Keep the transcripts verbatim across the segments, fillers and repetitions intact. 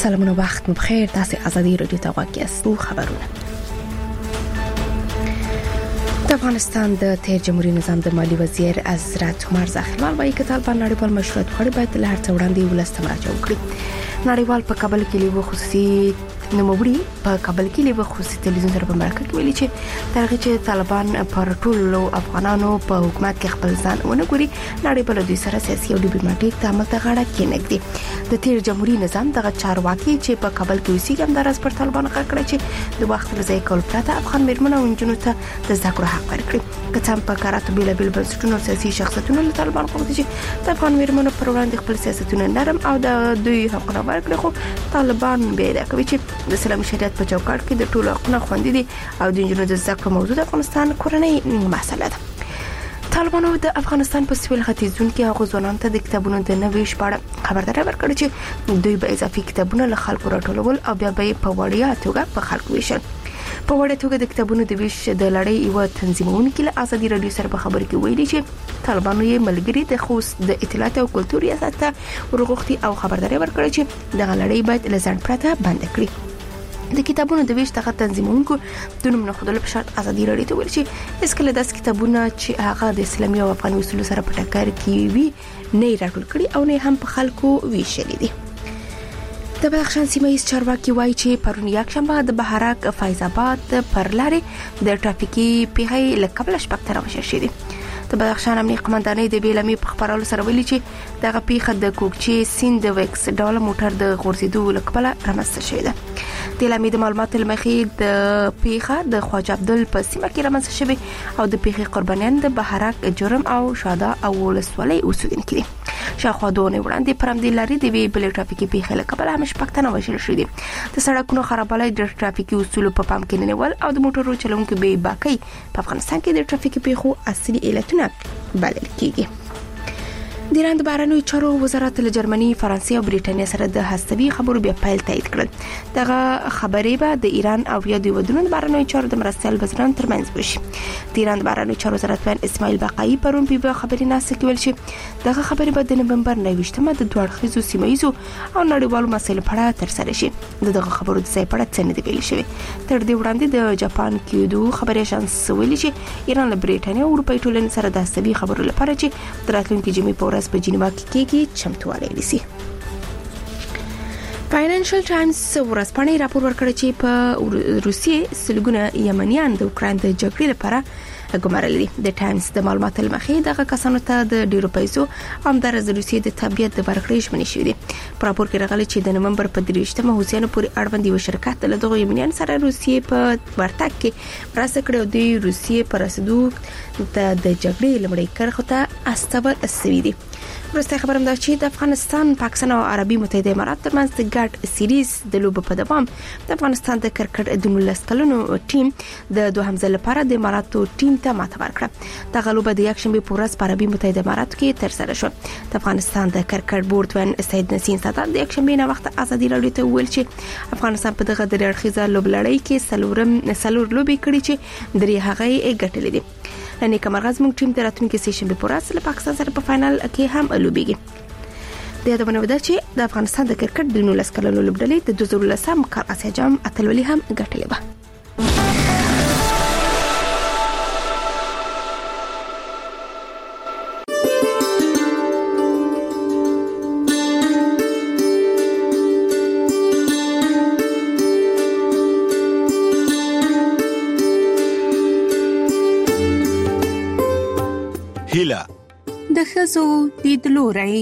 سلامونه، وخت مو بخیر. تاسو ازادي رادیو ته غواړئ او خبرونه. د افغانستان د تیر جمهوریت نظام د مالی وزیر حضرت عمر زاخیلوال وايي چې طالبان نړیوال مشروعیت غواړي باید له هر څه وړاندې ولست مراجعه وکړي. نړیوال په کابل کې لیو خصوصي نوموړي په کابل کې لیو خصوصي تلویزیون سره په مرکه کې ویلي چې ترغه چې طالبان پر ټولو افغانانو په حکومت کې خپل ځان ونه ګوري، نړیوال دوی سره سیاسي او ډیپلوماټیک تعامل ته غاړه کېنږدي. د تیر جمهوریت نظام دغه چارواکي چې په کابل کې اوسېږي هم درس پر طالبان غږ چې د وخت لزای کول پرته افغان میرمنو او انجونو ته د ذکر حق ورکړي. کڅم په کاراتو بیل بیل بنسټونو سیاسي شخصیتونو له طالبان غوښتي چې د افغان میرمنو پر وړاندې خپل سیاستونه نرم او د دوی حقونه ورکړي، خو طالبان به دا کوي چې د اسلامي شریعت په چوکاټ کې د ټولو حقوقو خوندي دي او د انجونو د ذکر موضوع د افغانستان کورنۍ مسله ده. طالبانو د افغانستان په سویل ختیځون کې هغه ځوانان ته د کتابونو د نوې شپړه خبرداري ورکړه چې دوی به اضافي کتابونه له خلکو راټولول او بیا به په وړیا توګه په خلکو ویشل. په وړیا توګه د کتابونو د ویش د لړۍ یو تنظیمونکو له ازادي رادیو سره په خبر کې ویلي چې طالبانو یې ملګری د خوست د اطلاعات او کلتور ریاست ته ورغوښتي او خبرداري ورکړه چې د لړۍ باید لزان پرته بند کړي. د کتابونو د ویش دغه تنظیمونکو د نوم نه خدای په شرط ازادي رادیو ته ویل چې اسکله داس کتابونه چې هغه د اسلامي او افغاني اصولو سره په ټکر کې وي نه راټول کړي او نه هم په خلکو ویشل دي. د بدخشان سیمه ییز چارواکي وایي چې پرون یک شنبه د بهارک فیض آباد پر لارې د ټرافیکي پیښې له کبله شپږ تنه وژل شوي دي. د بدخشان امنیه قومندانۍ د بیلمې په خبرولو سره ویلي چې دغه پیښه د کوکچې سیند د وکس ډول موټر د غورځېدو له کبله رامنځته شوې ده. د بیلمې د معلوماتو لمخې د پیښه د خواجه عبدل په سیمه کې رامنځته شوې او د پیښې قربانیان د بهارک جرم او شاده او ولسوالۍ اوسیدونکي دي. شاوخوا دوه وړاندې پر همدې لارې د وی بل ټرافیکي پیښې له کبله هم شپږ تنه وژل شوي دي. د سړکونو خرابوالی د ټرافیکي اصولو په پام کې نه نیول او د موټرو چلونکو بې باکۍ په افغانستان کې د ټرافیکي پیښو اصلي علتونه بلل کیږي. د ایران د بهرنیو چارو وزارت له جرمني، فرانسې او بریټانیا سره د هستوي خبرو بیا پیل تایید کړل. دغه خبرې به د ایران او یا د ودونو د بهرنیو چارو د مرستیال وزیرانو ترمنځ وشي. د ایران د بهرنیو چارو وزارت وزیر اسماعیل باقائی پرون په خبري ناسه کې ویل چې دغه خبرې به د نومبر نويشتمه د دوه اړخیزو سیمایي او نړیوالو مسایلو په اړه تر سره شي. دغه خبرو د ځای په اړه څه نه دی ویل شوی. تر دې وړاندې د جاپان کیودو خبري شانس ویلي چې ایران له بریټانیا او اروپای ټولنې سره د هستوي خبرو لپاره چې د راتلونکي جمعې په ورځ په جنیوا کې کېږي چمتووالی نیسي. فاینانشل ټایمز ورځپاڼې راپور ورکړ چې په روسیې سلګونه یمنیان د اوکراین د جګړې لپاره ګمارل دي. د ټایمز د معلوماتو لمخې دغه کسانو ته د ډیرو پیسو هم د روسیې د طبيعت د ورکړې ژمنې شوې دي. په راپور کې راغلي چې د نومبر په دریشتمه حسین پورې اړوند یو شرکت له دغه یمنیان سره روسیې په ورتګ کې مرسته کړې او د روسیې پر رسیدو د جګړې لمړی کرخه ته استول اسوي دي. ورسته خبرم دا چې د افغانستان، پاکستان او عربي متحده امارات ترمنځ د ګډ سیریز د لوب په دوام د افغانستان د کرکټ د نولس کلنو ټیم د دوهم ځل لپاره د اماراتو ټیم ته ماته ورکړه. د غلوبه د یک شنبه په ورځ په عربي متحده امارات کې تر سره شو. د افغانستان د کرکټ بورډ ون سید نسیم سادات د یک شنبه نه وخت ازادي رادیو ته ویل چې افغانستان په دغه درې اړخیزه لوب لړۍ کې سلورم سلور لوبي کړي چې درې هغه یې ګټلې دي. لنی کمرغاز موږ ټیم د راتلونکي سه شنبه په ورځ له پاکستان سره په فائنل کې هم لوبيږي. د یادونه ودا چې د افغانستان د کرکټ د نولس کلنو لوبډلې د دوه زره لسم کال اسیا جام اتلولي هم ګټلې و. هیله د ښځو لیدلوری.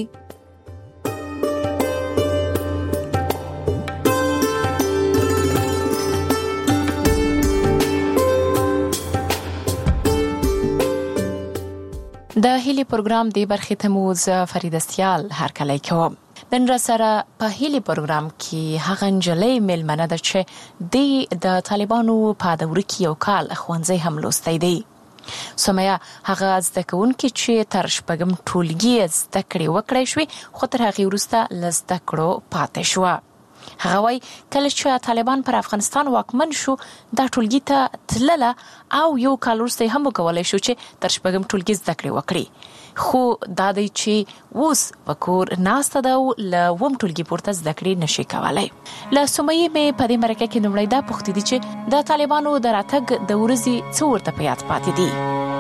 د هیلي پروګرام دی برخې ته مو ز فرید استیال هر کله کوم. نن را سره په هیلي پروګرام کې هغه نجلې ملمنه ده چې د طالبانو په دور کې یو کال ښوونځی هم لوستی دی. سمیا هغه زده کوونکې چې تر شپږم ټولګي زده کړې وکړې شوې خو تر هغې وروسته له زده کړو پاتې شوه. هغه وایي کله چې طالبان پر افغانستان واکمن شو دا ټولګي ته تلله او یو کال وروسته هم وکولی شو چې تر شپږم ټولګي زده کړې وکړي. خو دا دی چې اوس په کور ناسته ده او له وم ټولګي پورته زده کړې نشي کولای. له سمیې مې په دې مرکه کې لومړی دا پوښتنه دي چې د طالبانو د راتګ د ورځې څو ورته په یاد پاتې دي.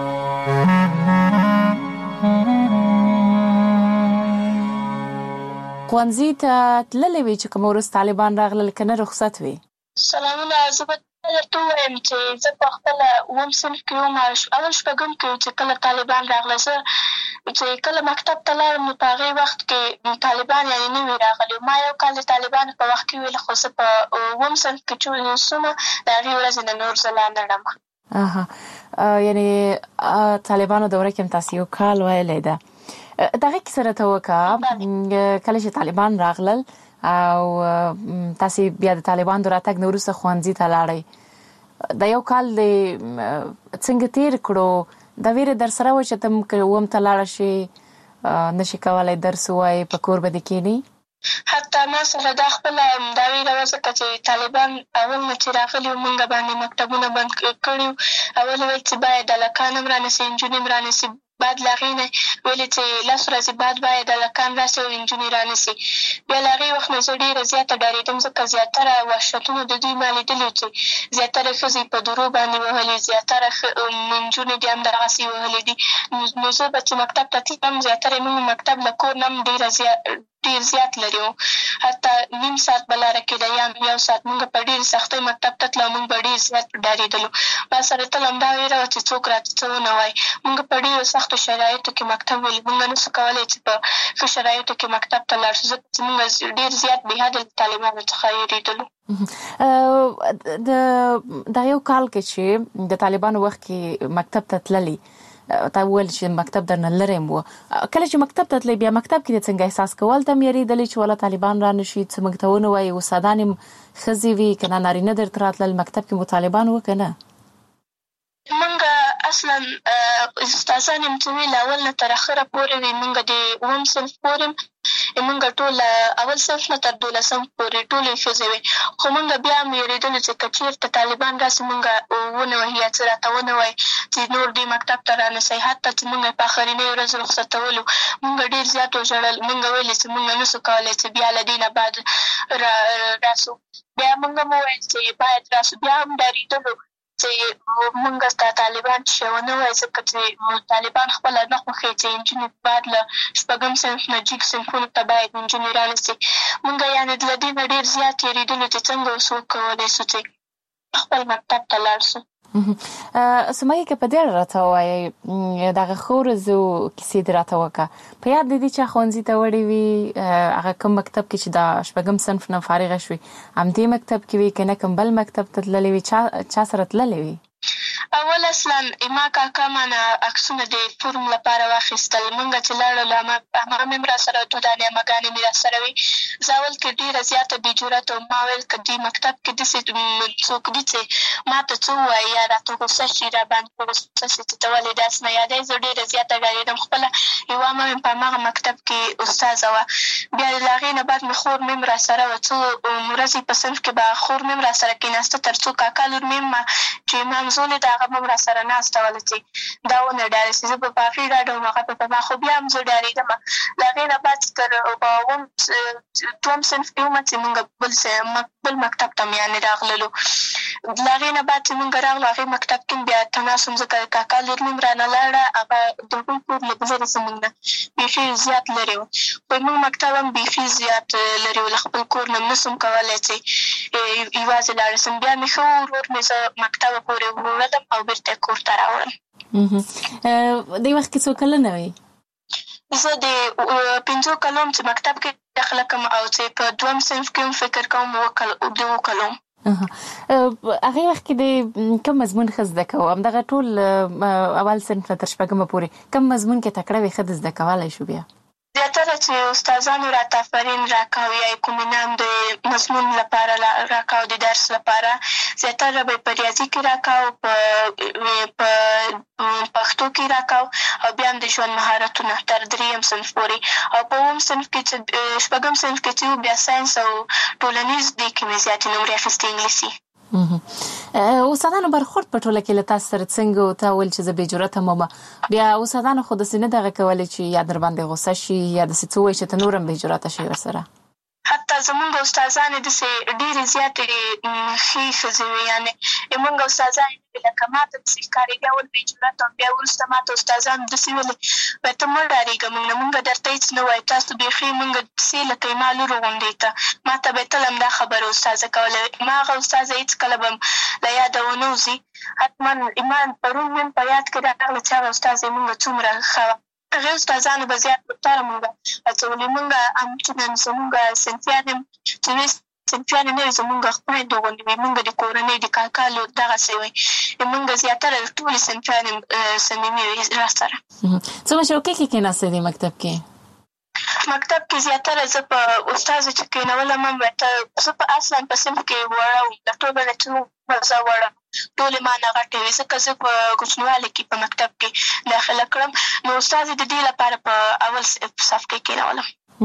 ښوونځي ته تللې وي چې کوم ورځ طالبان راغلل کنه رخصت وي؟ سلامونه، زه به درته ووایم چې زه په خپله اووم صنف کې وم، اول شپږم کې چې کله طالبان راغله. زه چې کله مکتب ته لاړم نو په هغې وخت کې طالبان یعنې نه وي راغلي. ما یو کال د طالبانو په وخت کې ویل، خو زه په اووم صنف کې چې سومه د هغې ورځې نه نور زه لا نه ړم. اها، یعنې طالبانو دوره کې هم تاسې یو کال ویلی ده. دغه کیسه راته وکړه، کله چې طالبان راغلل او تاسې بیا د طالبان د راتګ نه وروسته ښوونځي ته لاړئ، دا یو کال دې څنګه تېر کړو؟ دا ویره در سره وه چې ته هم اووم ته لاړه شې، نشي کولی درس ووایې، په کور به دې کښېنې؟ حتی ما سره دا خپله دا ویره وه، ځکه چې طالبان اول نه چې راغلي وو موږ باندې مکتبونه بند کړي وو. اول ویل چې باید هلکان هم رانیسي، نجونې هم رانیسي. بعد له هغې نه ویلې چې لس ورځې بعد باید هلکان راسي او نجونې رانیسي. بیا له هغې وخت نه زه ډېره زیاته ډارېدم، ځکه زیاتره وحشتونه د دوی ما لیدلي وو چې زیاتره ښځې په درو باندې وهلي، زیاتره نجونې دې هم دغسې وهلي دي. نو زه به چې مکتب ته تلم، زیاتره یې موږ مکتب له کور نه هم ډېره زیات ډېر زیات لرې وو، حتی نیم ساعت به لاره کېده یا یو ساعت. موږ په ډېرې سختۍ مکتب ته تلو، موږ به ډېر زیات ډارېدلو. ما سره تل همدا ویره وه چې څوک راته څه ونه وایي. موږ په ډېرو سختو شرایطو کې مکتب ویلي، موږ نه سو کولی چې په ښه شرایطو کې مکتب ته لاړ شو، ځکه چې موږ ډېر زیات بې حده له طالبانو څخه وېرېدلو. د دا یو کال کې چې د طالبانو وخت کې مکتب ته تللي، تا وویل چې مکتب درنه لرې م وه، کله چې مکتب ته تللی بیا مکتب کې د څنګه احساس کول ته م یېرېدلې چې والا طالبان را نشي، څه موږ ته ونه وایي، استادان یې ښځې وي که نه نارینه درته راتلل، مکتب کې مو طالبان وه که نه؟ موږ اصلا استادان یم چې ویل اول نه تر اخره پورې وي، موږ د اووم صنف پورې موږ ټول اول صنف نه تر دولسم پورې ټولې ښځې وې. خو موږ بیا هم وېرېدلو چې که چېرته طالبان راسي موږ ونه وهي یا څه راته ونه وایي چې نور دې مکتب ته رانسئ. حتی چې موږ په آخرنۍ ورځ رخصتولو موږ ډېر زیات وژړل. موږ ویلې چې موږ نه سو کولی چې بیا له دې نه بعد را راسو. بیا موږ هم وویل چې باید راسو. بیا هم ډارېدلو چې موږ ته طالبان چې ونه وایي، ځکه چې طالبان خپله نه خوښوي چې نجونې بعد له شپږم صنف نه جګ صنفونو ته باید نجونې رانیسي. موږ یعنې له دې نه ډېر زیات وېرېدلو چې څنګه اوس وکولی سو چې خپل مکتب ته لاړ سو. سمیه که په دې اړه راته ووایې، دغه ښو ورځو کیسې دې راته وکړه. په یاد دې دي چې ښوونځي ته وړې وي، هغه کوم مکتب کې چې د شپږم صنف نه فارغه شوې همدې مکتب کې وي که نه کوم بل مکتب ته تللې وي؟ چا چا سره تللې وي؟ اول اصلا اما کاکا مانه عکسونه د فورم لپاره واخیستل. موږ چې لاړو هماغه مې هم را سره دوه دانې اماګانې مې را سره وي. زه اول کې ډېره زیاته بې جرأته وم. ما ویل که دې مکتب کې داسې څوک دي چې ما ته څه ووایي یا راته غوسه شي، را باندې غوسه شي چې ته ولې داسې نه یادوې. زه ډېره زیاته ډارېدم. خپله یوه عمه مې په هماغه مکتب کې استاذه وه. بیا له هغې نه بعد مې خور مې هم را سره وه. څو ورځې په صنف کې به خور مې هم را سره کېناسته، تر څو کاکا لور مې هم چې منظولې د هغه به هم را سره ناسته وله چې دا ونه ډارې شي. زه به په هغې ډاډه وم، هغه به په ما. خو بیا هم زه ډارېدم. له هغې نه بعد چې تر په اووم دوهم صنف کې ومه چې مونږ بل بل مکتب ته یعنې راغللو. له هغې نه بعد چې مونږ راغلو هغې مکتب کې بیا تناس وم، ځکه کاکا لور مې هم رانه لاړه. هغه د هغوی کور لږ لرې زموږ نه بیخي زیات لرې و. خو زموږ مکتب هم بیخي زیات لرې و، له خپل کور نه نه سم کولی چې یوازې لاړه سم. بیا مې ښه ورور مې زه مکتبه پورې وړلم او بېرته کور ته راوړم. دې وخت کې څو کلنه وې؟ زه د پنځو کلو چې مکتب کې داخله کوم او چې په دوهم صنف کې هم فکر کوم د اوو کلو. هغې وخت کې د کوم مضمون ښه زده کوو؟ همدغه ټول اول صنف نه تر شپږمه پورې کوم مضمون کې تکړه وې ښه زده کولی شو؟ بیا زیاتره چې استادانو راته آفرین راکاو یا کوم انعام د مضمون لپاره راکاو، د درس لپاره زیاتره به په ریاضي کې راکاو، په پښتو کې راکاو او بیا هم د ژوند مهارتونه تر درېیم صنف پورې. او په اووم صنف کې چې شپږم صنف کې چې بیا ساینس او ټولنیز دې کې مې زیاتې نمرې اخیستې، انګلیسي. اوسادانو برخورد په ټوله کې له تاسو سره څنګه او تا ول چې زه به جرأت مم بیا اوسادانو خود سینه دغه کولای چې یا در باندې غوسه شي یا د څه وای چې تنورم به جرأت شي ورسره حتی زمونږ استادان د سه ډېر زیات خي خزوي یعنی موږ استادان لکه ماته د سکاري بیا ول به جرأت بیا ورسته ماته استادان د سی ول به ته مړ راریګم موږ درته هیڅ نه وای تاسو به خي موږ سي لکه مالو روندې ته ماته به تلم دا خبر استاد کوله ما غو استاد هیڅ کله بم لا یادونه وزي حتما ایمان پرون من په یاد کې راغله چې استاد موږ څومره خو هغه استادانو به زیات پټاره مونږه اڅولې مونږه ام چې نن زمونږه سنفیانم چې سنفیان نه زمونږه خپل دوغوندې مونږ د کورنۍ د کاکالو دغه سوي مونږ زیاتره ټول سنفیانم سمېمي را سره څه مشوکې کې کې ناسې د مکتب کې مکتب کې زیاتره زه په استاد چې کېنولم هم ته زه په اصلا په صنف کې وړم د ټولو نه چې مزه وړم ټولې ما نه غټې وي ځکه زه په کوچنیوالي کې په مکتب کې داخله کړم نو استاد د دې لپاره په اول صف کې کېنولم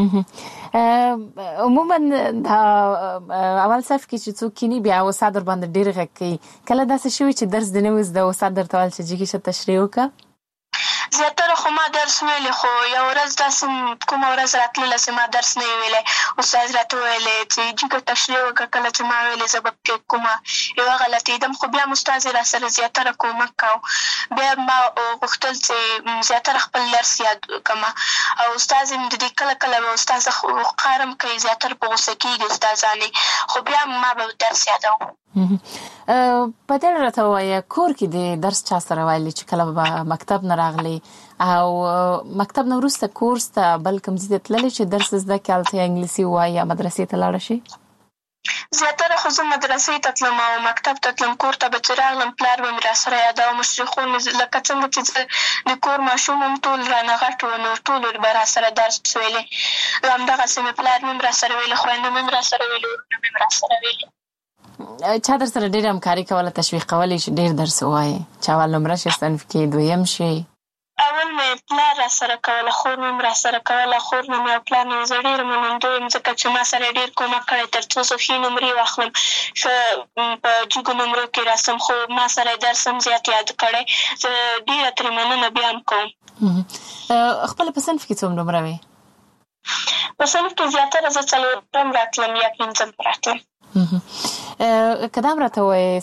عموما دا اول صف کې چې څوک کینی بیا استاد ور باندې ډېر غږ کوي کله داسې شوي چې درس دی نه وز د استاد درته ویل چې جګی شه تشریح وکړه زیاتره خو ما درس ویلی خو یو ورځ داسې کومه ورځ راتلله چې ما درس نه ویلی استاد راته ویلی چې جګه تشریح وکړه کله چې ما ویلې زه به پکې کومه یوه غلطېدم خو بیا م استاد را سره زیاتره کومک کوو بیا ما غوښتل چې زیاتره خپل درس یاد کړمه او استاد م د دې کله کله به استاد قهرم کوي زیاتره په غوسه کېږي استادانې خو بیا ما به درس یادوم په دې راته وایه کور کې د درس چا سره ویلي چې کله به مکتب نه راغلی او مکتب نه وروسته کورس ته بل کوم ځای ته تللی چې درس زده کړې هلته یا انګلیسي ووایي یا مدرسې ته لاړه شي زیاتره خو زه مدرسې ته تلم او مکتب ته تلم کور ته به چې راغلم پلار به مې راسره یاده او مشرخون لکه څنګه چې زه د کور ماشوم هم ټول رانه غټ وو نو ټولو به راسره درس ویلی همدغسې مې پلار مې هم راسره ویلي خویندو مې هم راسره ویلي ورونه مې هم راسره ویلي چا در سره ډېر همکاري کوله تشویق کولی چې ډېر درس ووایې چې اول نمره شي صنف کې دویم شي اول مې پلار را سره کوله خور مې هم را سره کوله خور نه مې او پلار نه زه ډېره منندوی یم ځکه چې ما سره ډېر کومک کړی تر څو زه ښې نمرې واخلم ښه په جګو نمرو کې راسم خو ما سره درس هم زیات یاد کړی زه ډېره ترې مننه بیا هم کوم خپله په صنف کې څوم نمره وې په صنف کې زیاتره زه څلورم راتلم یا پنځم راتلم که دا هم راته وایې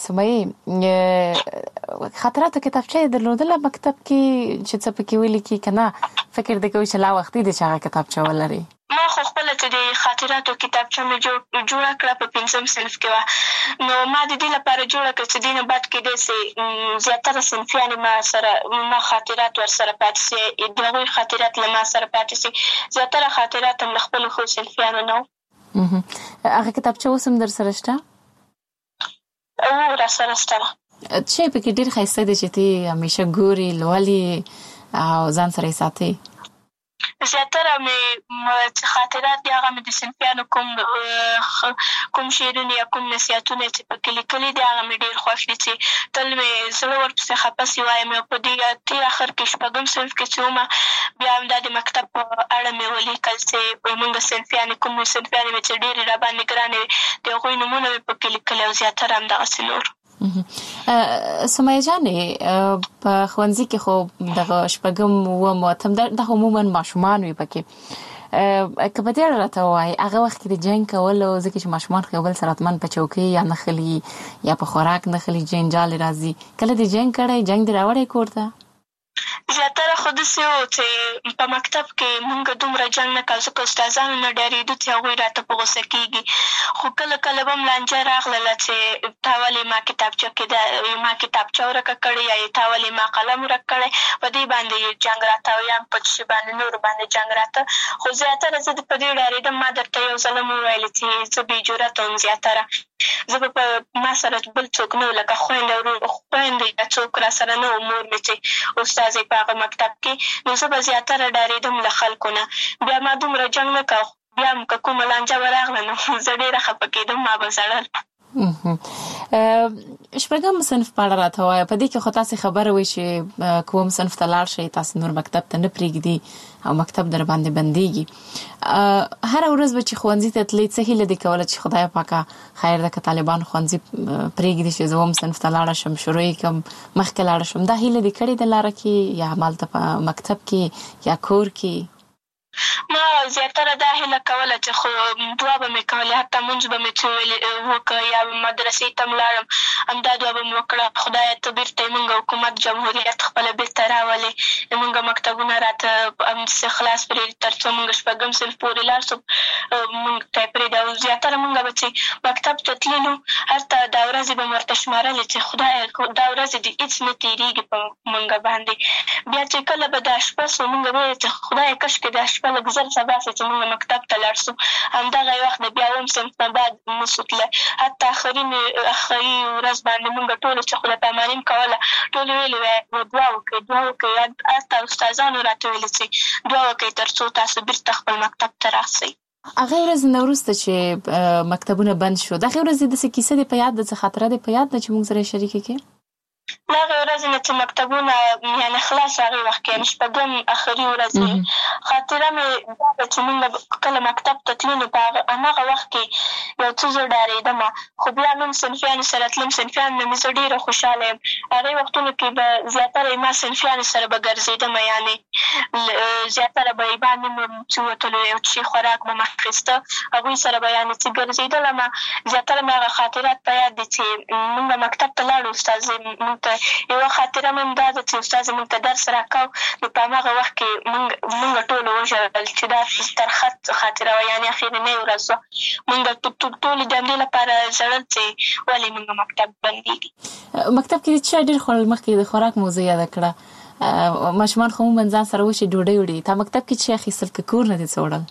سمیې خاطراتو کتابچه یې درلودله مکتب کې چې څه پکې ولیکي که نه فکر دې کوي چې لا وختي دی چې هغه کتابچه ولري ما خو خپله چې د خاطراتو کتابچه مې جوړه کړه په پنځم صنف کې وه نو ما د دې لپاره جوړه کړه چې دې نه بعد کېدی سي زیاتره صنفیانې ما سره ما خاطرات ورسره پاتې سي د هغوی خاطرات له ما سره پاتې سي زیاتره خاطرات هم له خپلو ښو صنفیانو نه وو هغه کتابچه اوس هم در سره شته او را سره شته څه پکې ډېر ښایسته دی چې ته همیشه ګوري لولې او ځان سره یې ساتې زیاتره مې خاطرات دي هغه مې د صنفیانو کوم کوم شعرونه یا کوم نصیحتونه چې پکې لیکلي دي هغه مې ډېر خوښ دي چې تل مې زړه ورپسې خفه سي وایم او په دې تېر اخر کې شپږم صنف کې چې ومه بیا هم دا د مکتب په اړه مې ولیکل چې موږ صنفیانې کوم صنفیانې مې چې ډېرې راباندې ګرانې وې د هغوی نومونه مې پکې لیکلي او زیاتره همدغسې نور سمیه جانې په ښوونځي کې خو دغه شپږم اووم اتم دغه عموما ماشومان وي پکې که په دې اړه راته ووایي هغه وخت کې د جنګ کولو ځکه چې ماشومان خو یو بل سره حتما په چوکۍ یا نښلي یا په خوراک نښلي جنجال راځي کله دې جنګ کړی جنګ دې راوړی کور ته زیاتره خو داسې و چې په مکتب کې مونږ دومره جنګ نه کوو ځکه استادانو نه ډارېدو چې هغوی راته په غوسه کېږي خو کله کله به هم لانجه راغلله چې تا ولې ما کتابچه کې ما کتابچه ورکه کړې یا تا ولې ما قلم ورک کړی په دې باندې جنګ راته او یا هم په شي باندې نورو باندې جنګ راته خو زیاتره زه په دې ډارېدم ما درته یو ځل هم وویلې چې زه بې جرأته وم زیاتره زه به په ما سره بل څوک نه و لکه خویندې ورور خویندې یا څوک را سره نه و مور مې چې استاد یې په هغه مکتب کې نو زه به زیاتره ډارېدم له خلکو نه بیا ما دومره جنګ نه کوه بیا هم که کومه لانجه به راغله نو زه ډېره خفه کېدم ما به ژړل شپږم صنف په اړه راته وایه. په دې کې خو تاسو خبره وي چې کوم صنف ته لاړ شئ تاسو نور مکتب ته نه پرېږدي او مکتب در باندې بنديږي. هر ورځ به چې ښوونځي ته تللی څه هیله دې کوله چې خدای پاکه خیر ده که طالبان ښوونځي پرېږدي چې زه هم صنف ته لاړه شم شروع یې کړم مخکې لاړه شم، دا هیله دې کړې ده لاره کې یا همالته په مکتب کې یا کور کې؟ ما زیاتره دا هیله کوله چې خو دعا به مې کولې، حتی مونځ به مې څه ویلې وکړه یا مدرسې ته م لاړم، همدا دعا به مې وکړه خدایه ته بېرته یې مونږ حکومت جمهوریت خپله بېرته راولې، مونږ مکتبونه راته همداسې خلاص پرېږدي تر څو مونږ شپږم صنف پورې لاړ شو مونږ ته یې پرېږدي. او زیاتره مونږ به چې مکتب ته تللو هلته دا ورځې به مې ورته شمارلې چې خدایه دا ورځې دې هېڅ نه تېرېږي په مونږ باندې. بیا چې کله به دا شپه سو مونږ به ویل چې خدایه کاشکې دا شپه لږ زر سبا سي چې مونږ مکتب ته لاړ شو. همدغه یې وخت د بیا اووم صنف نه بعد نسو تللی، حتی آخري آخري ورځ باندې مونږ ټولو چې خدای پاماني م کوله ټولو ویلې وی دعا وکړئ دعا وکړئ، هلته استادانو راته ویلې چې دعا وکړئ تر څو تاسو بېرته خپل مکتب ته راسئ. هغې ورځې نه وروسته چې مکتبونه بند شو د هغې ورځې داسې کیسه دې په یاد ده، څه خاطره دې په یاد ده چې مونږ سره یې شریکه کړې؟ له هغې ورځې نه چې مکتبونه یعنې خلاص هغې وخت کې یعنې شپږم آخري ورځ خاطره مې دا ده چې مونږ کله مکتب ته تلو نو په هماغه وخت کې یو څه زه ډارېدم، خو بیا نوم صنفیانو سره تلم، صنفیانو نه مې زه ډېره خوشحاله یم. هغې وختونو کې به زیاتره ما صنفیانو سره به ګرځېدم، یعنې زیاتره به یې باندې مې چې وتلو یو څه خوراک به مې اخېسته هغوی سره به یعنې چې ګرځېدلم. زیاتره مې هغه خاطرات په یاد دي چې مونږ مکتب ته لاړو، استازۍ مونږ ته یوه خاطره مې هم دا ده چې استاد مونږ ته درس راکاو نو په هماغه وخت کې مونږ مونږ ټولو وژړل چې دا ترخه خاطره وه، یعنې اخرنۍ ورځ وه. مونږ ټولې د همدې لپاره ژړل چې ولې مونږ مکتب بندېږي. مکتب کې چا ډېر خوړل؟ مخکې د خوراک موضوع یاده کړه، ماشومان خو عموماً ځان سره وشي ډوډۍ وړي، تا مکتب کې چې اخیستل که کور نه دې څه وړل؟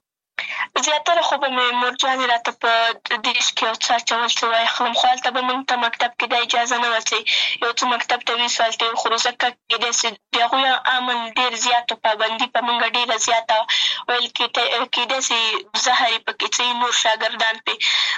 زیاتره خو به مې مورجانې راته په دیش کې یو څه اچول څه واخلم، خو هلته به مونږ ته مکتب کې دا اجازه نه وه چې یو څه مکتب ته ویسو هلته یې وخورو، ځکه کېدای سي د هغوی امن ډېر زیات پابندي په مونږ ډېره زیاته ویل کېدای سي زهر یې پکې څه نور شاګردان پرې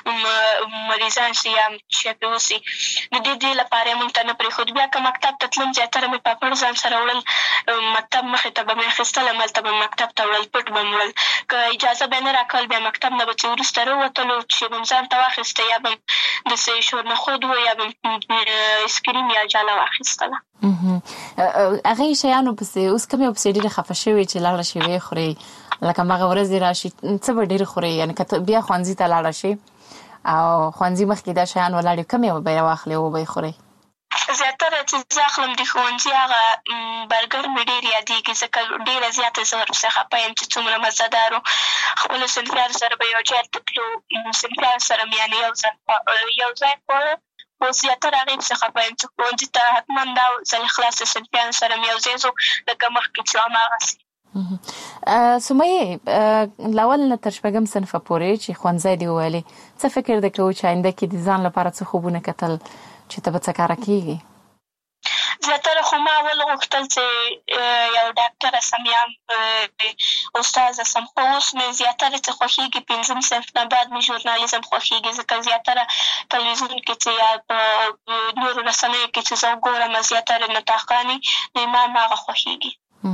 مریضان سي یا شی پرې وسي، د دې دې لپاره یې مونږ ته نه پرېښود. بیا که مکتب ته تلم زیاتره مې پاپړ ځان سره وړل، مکتب مخې ته به مې اخېستلم، هلته به مکتب ته وړل، پټ به مې وړل، که اجازه به یې نه راکول بیا مکتب نه به چې وروسته راووتلو چې به م ځان ته واخېسته یا به م داسې شورنخود و یا به م اسکریم یا جاله واخېستله. هغې شیانو پسې اوس کوم یو پسې ډېرې خفه شوې چې لاړه شي ویې خورې، لکه هماغه ورځ دې راشي څه به ډېر خورې؟ یعنې که بیا ښوونځي ته لاړه شي او ښوونځي مخکې دا شیان ولاړ وي کوم یو به یې واخلې او به یې خورې؟ زیاتره چې زه اخلم د ښوونځي هغه برګر مې ډېر یادېږي، ځکه ډېره زیاته زه ورپسې خفه یم چې څومره مزهدار و. خپلو صنفیانو سره به یو ځای ته تلو، صنفیانو سره مې یعنې یو ځای یو ځای خواړه، خو زیاتره هغې پسې خفه یم چې ښوونځي ته حتما دا ځل خلاص صنفیانو سره مې یو ځای ځو لکه مخکې چې هماغسې. سمیه له اول نه تر شپږم صنفه پورې چې ښوونځی دې وویلې، څه فکر دې کوو چې آینده کې د ځان لپاره څه خوبونه کتل چې ته به څه کاره کېږي؟ زیاتره خو ما اول غوښتل چې یو ډاکټره سم یا استاذه سم، خو اوس مې زیاتره چې خوښېږي پنځم صنف نه بعد مې ژورنالیزم خوښېږي، ځکه زیاتره تلویزیون کې چې یا په نورو رسنیو کې چې زه ګورم زیاتره نطاقانې نو ما هماغه خوښېږي.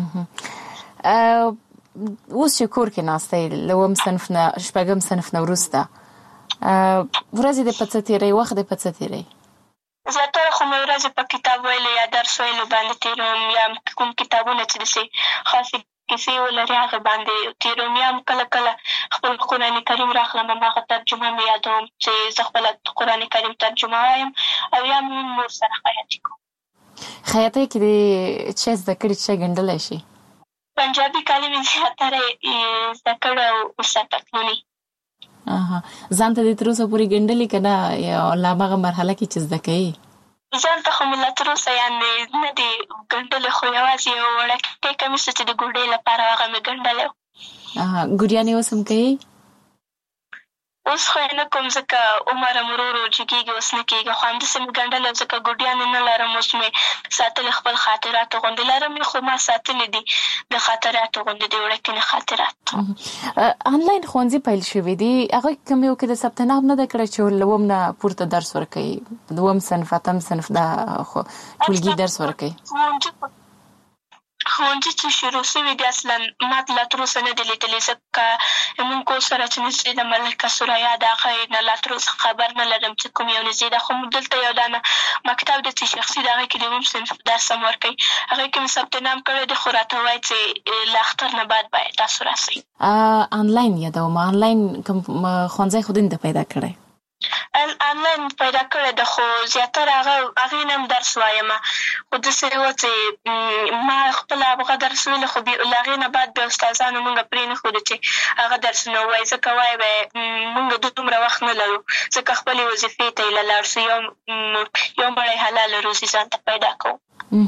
اوس چې کور کې ناسته یې له اووم صنف نه شپږم صنف نه وروسته ورځې دې په څه تېروي، وخت دې په څه تېروي؟ زیاتره خو مې ورځې په کتاب ویلو یا درس ویلو باندې تېروم، یا کوم کتابونه چې داسې خاصې کیسې ولري هغې باندې تېروم، یا هم کله کله خپل قرآن کریم راخلم هماغه ترجمه مې یادوم چې زه خپله قرآن کریم ترجمه وایم، او یا مې نور سره خیاطي کوم. خیاطۍ کې دې څه زده کړي چې ګنډلی شي؟ پنجابي کالي مې زیاتره زده کړی او اوسه پتلونې. ځان ته دې تر اوسه پورې ګنډلي که نه یا لا هماغه مرحله کې چې زده کوي؟ ځان ته خو مې لا تر اوسه یعنې نه دي ګنډلې، خو یوازې یو وړوکی کمیس چې د ګوډۍ لپاره هغه مې ګنډلی و. ګوډیانې اوس هم کوي؟ اوس خو یې نه کوم ځکه عمر م ورو ورو جګېږي، اوس نه کېږي. خو همداسې مې ګنډلی ځکه ګوډیانې نه لرم، اوس مې ساتلې خپل خاطراتو غوندې لرم خو ما ساتلې دي د خاطراتو غوندې د وړکینې خاطرات. آنلاین ښوونځي پیل شوي دي، هغه کوم یو کې د ثبت نام نه ده کړی چې له اووم نه پورته درس ورکوي، دویم صنف اتم صنف دا ټولګي درس ورکوي؟ ښوونځي چې شروع شوي دي اصلا ما لا تر اوسه نه دي لیدلي، ځکه زمونږ کور سره چې نږدې ده ملکه سریا د هغه نه لا تر اوسه خبر نه لرم چې کوم یو نږدې ده. خو دلته یو دانه مکتب دی چې شخصي د هغې کې د اووم صنف درس هم ورکوي، هغې کې مې ثبت نام کړی دی، خو راته وایي چې له اختر نه بعد باید تاسو راسئ. آنلاین یادوم، آنلاین کوم ښوونځی خو دین ته پیدا کړی؟ آنلاین پیدا کړی ده، خو زیاتره هغه هغې نه هم درس وایم. خو داسې وه چې ما خپله هغه درس ویلو، خو له هغې نه بعد بیا استادانو مونږ پرې نه ښودو چې هغه درسونه ووایي، ځکه وایي به یې مونږ دومره وخت نه لرو، ځکه خپلې وظیفې ته یې له لاړ شو، یو یو مړی حلاله روزي ځان ته پیدا کوو.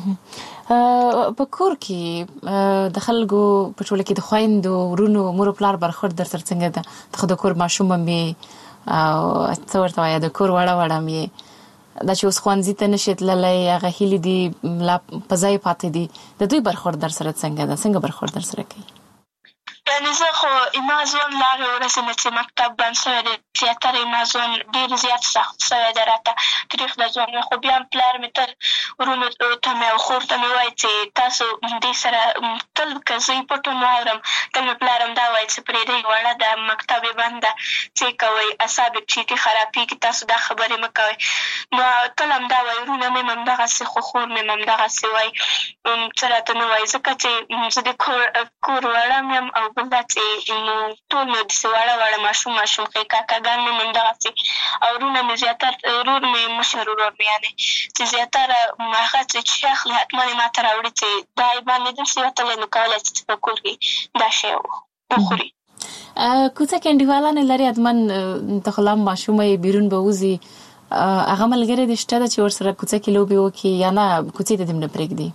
په کور کې د خلکو په ټوله کې د خویندو ورونو مور و پلار برخورد در سره څنګه ده؟ ته خو د کور ماشومه مې او څه ورته وایه د کور وړه وړه مې دا چې اوس ښوونځي ته نشي تللی، هغه هیلې دي لا په ځای پاتې دي، د دوی برخورد در سره څنګه ده؟ څنګه برخورد در سره کوي؟ یعنې زه خو زما ژوند له هغې ورځې نه چې مکتب بند شوی دی زیاتره زما ژوند ډېر زیات سخت شوی دی، راته تریخ د ژوند مې. خو بیا هم پلار مې تل ورونو ته مې او خور ته مې وایي چې تاسو دې سره تل که زه یې پټ هم واورم، تل مې پلار هم دا وایي چې پرېږدئ وړه ده، مکتب یې بند ده، څه یې کوئ، اعصاب یې چیټي خرابېږي، تاسو دا خبرې مه کوئ. نو تل هم دا وایي، ورونه مې هم همدغسې، خو خور مې هم همدغسې وایي، څه راته نه وایي، ځکه چې زه د کور کور وړه م یم، او بل دا چې ټول مې داسې وړه وړه ماشوم ماشوم ښې کاکاګان مې هم همدغسې، او ورونه مې زیاتر ورور مې مشر ورور مې یعنې چې زیاتره هغه چې شی اخلي حتما یې ما ته راوړي چې دا یې باندې داسې وتلی نو کولی چې په کور کې دا شی وخوري. کوڅه کې انډیوالانې لري حتما، ته خو لا هم ماشومه یې، بیرون به وځي، هغه ملګرې دې شته ده چې ورسره کوڅه کې لوبې وکړي یا نه کوڅې ته دې هم نه پرېږدي؟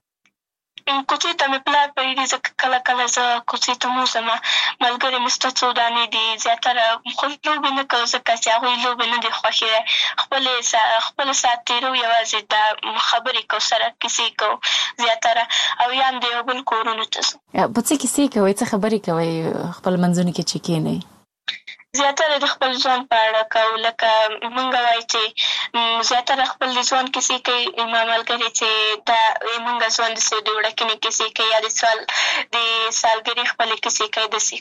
کوڅې ته مې پلار پرېږدي، ځکه کله کله زه کوڅې ته م وځم، ملګرې مې شته څو دانې دي، زیاتره خو لوبې نه کوو ځکه چې هغوی لوبې نه دي خوښې دی، خپلې خپل ساعت تېرو، یوازې دا خبرې کوو سره، کیسې کوو زیاتره، او یا هم د یو بل کورونو ته ځو. په څه کیسې کوئ؟ څه خبرې کوئ خپل منځونو کې چې کښېنئ؟ زیاتره د خپل ژوند په اړه کوو، لکه مونږ وایي چې زیاتره خپل د ژوند کیسې کوي، زما ملګرې چې دا مونږ ژوند داسې د وړکینې کیسې کوي یا د سال د سالګرې خپلې کیسې کوي، داسې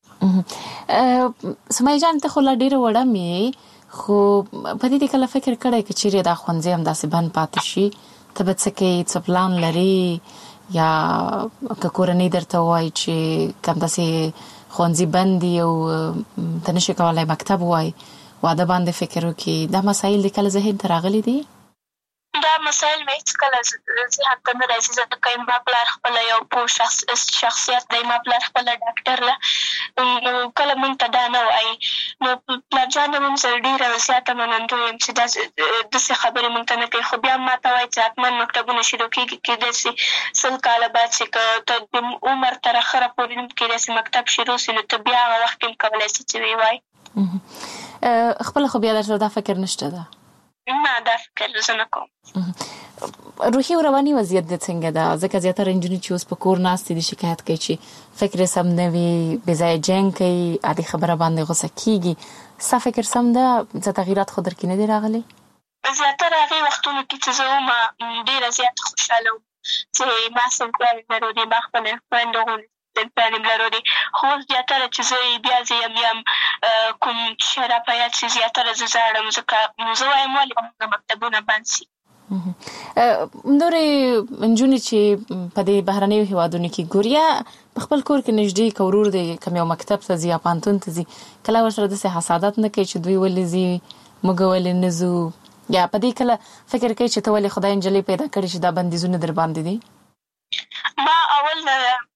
کوي. سمیه جان ته خو لا ډېره وړه مې، خو په دې کله فکر کړی که چیرې دا ښوونځی همداسې بند پاتې شي ته به څه کوې؟ څه پلان لرې؟ یا که کورنۍ درته ووایي چې که همداسې ښوونځي بند دي او ته نشي کولی مکتب ووایي، واده باندې فکر وکړي، دا مسایل دې کله ذهن ته راغلي دي؟ دا مسایل مې هېڅکله ذهن ته نه راځي، ځکه زما پلار خپله یو پوه شخصیت دی، زما پلار خپله ډاکټر ده، نو کله مونږ ته دا نه وایي. نو پلار جان هم زه ډېره زیاته منندوی یم چې داسې خبرې مونږ ته نه کوي، خو بیا هم ما ته وایي چې حتما مکتبونه شروع کېږي، کېدای شي سل کاله بعد چې که ته د عمر تر اخره پورې هم کېدای شي مکتب شروع شي، نو ته بیا هغه وخت کې هم کولی شي چې ویې وایي. خپله خو بیا درته دا فکر نشته ده؟ نه، دا فکر زه نه کوم. روحي او رواني وضعیت دې څنګه ده؟ ځکه زیاتره نجونې چې اوس په کور ناستې دي شکایت کوي چې فکر یې سم نه وي، بې ځایه جنګ کوي، عادي خبره باندې غوسه کېږي. ستا فکر سم ده؟ څه تغییرات خو در کې نه دي راغلي؟ زیاتره هغې وختونو کې چې زه وم ډېره زیاته خوشحاله وم چې ما صنفیان لرودې، ما خپلې خویندو غوندې صنفیان یم لرودې، خو اوس زیاتره چې زه یې بیا زه یم یم کوم شی را په یاد شي زیاتره زه ژاړم، ځکه زه وایم ولې به مکتبونه بند شي. نورې نجونې چې په دې بهرنیو هېوادونو کې ګوري، یا په خپل کور کې نږدې که ورور دی کوم یو مکتب ته ځي یا پوهنتون ته ځي، کله ورسره داسې حسادت نه کوي چې دوی ولې ځي موږ ولې نه ځو؟ یا په دې کله فکر کوي چې ته ولې خدای نجلۍ پیدا کړې چې دا بندیزونه در باندې دي؟ ما اول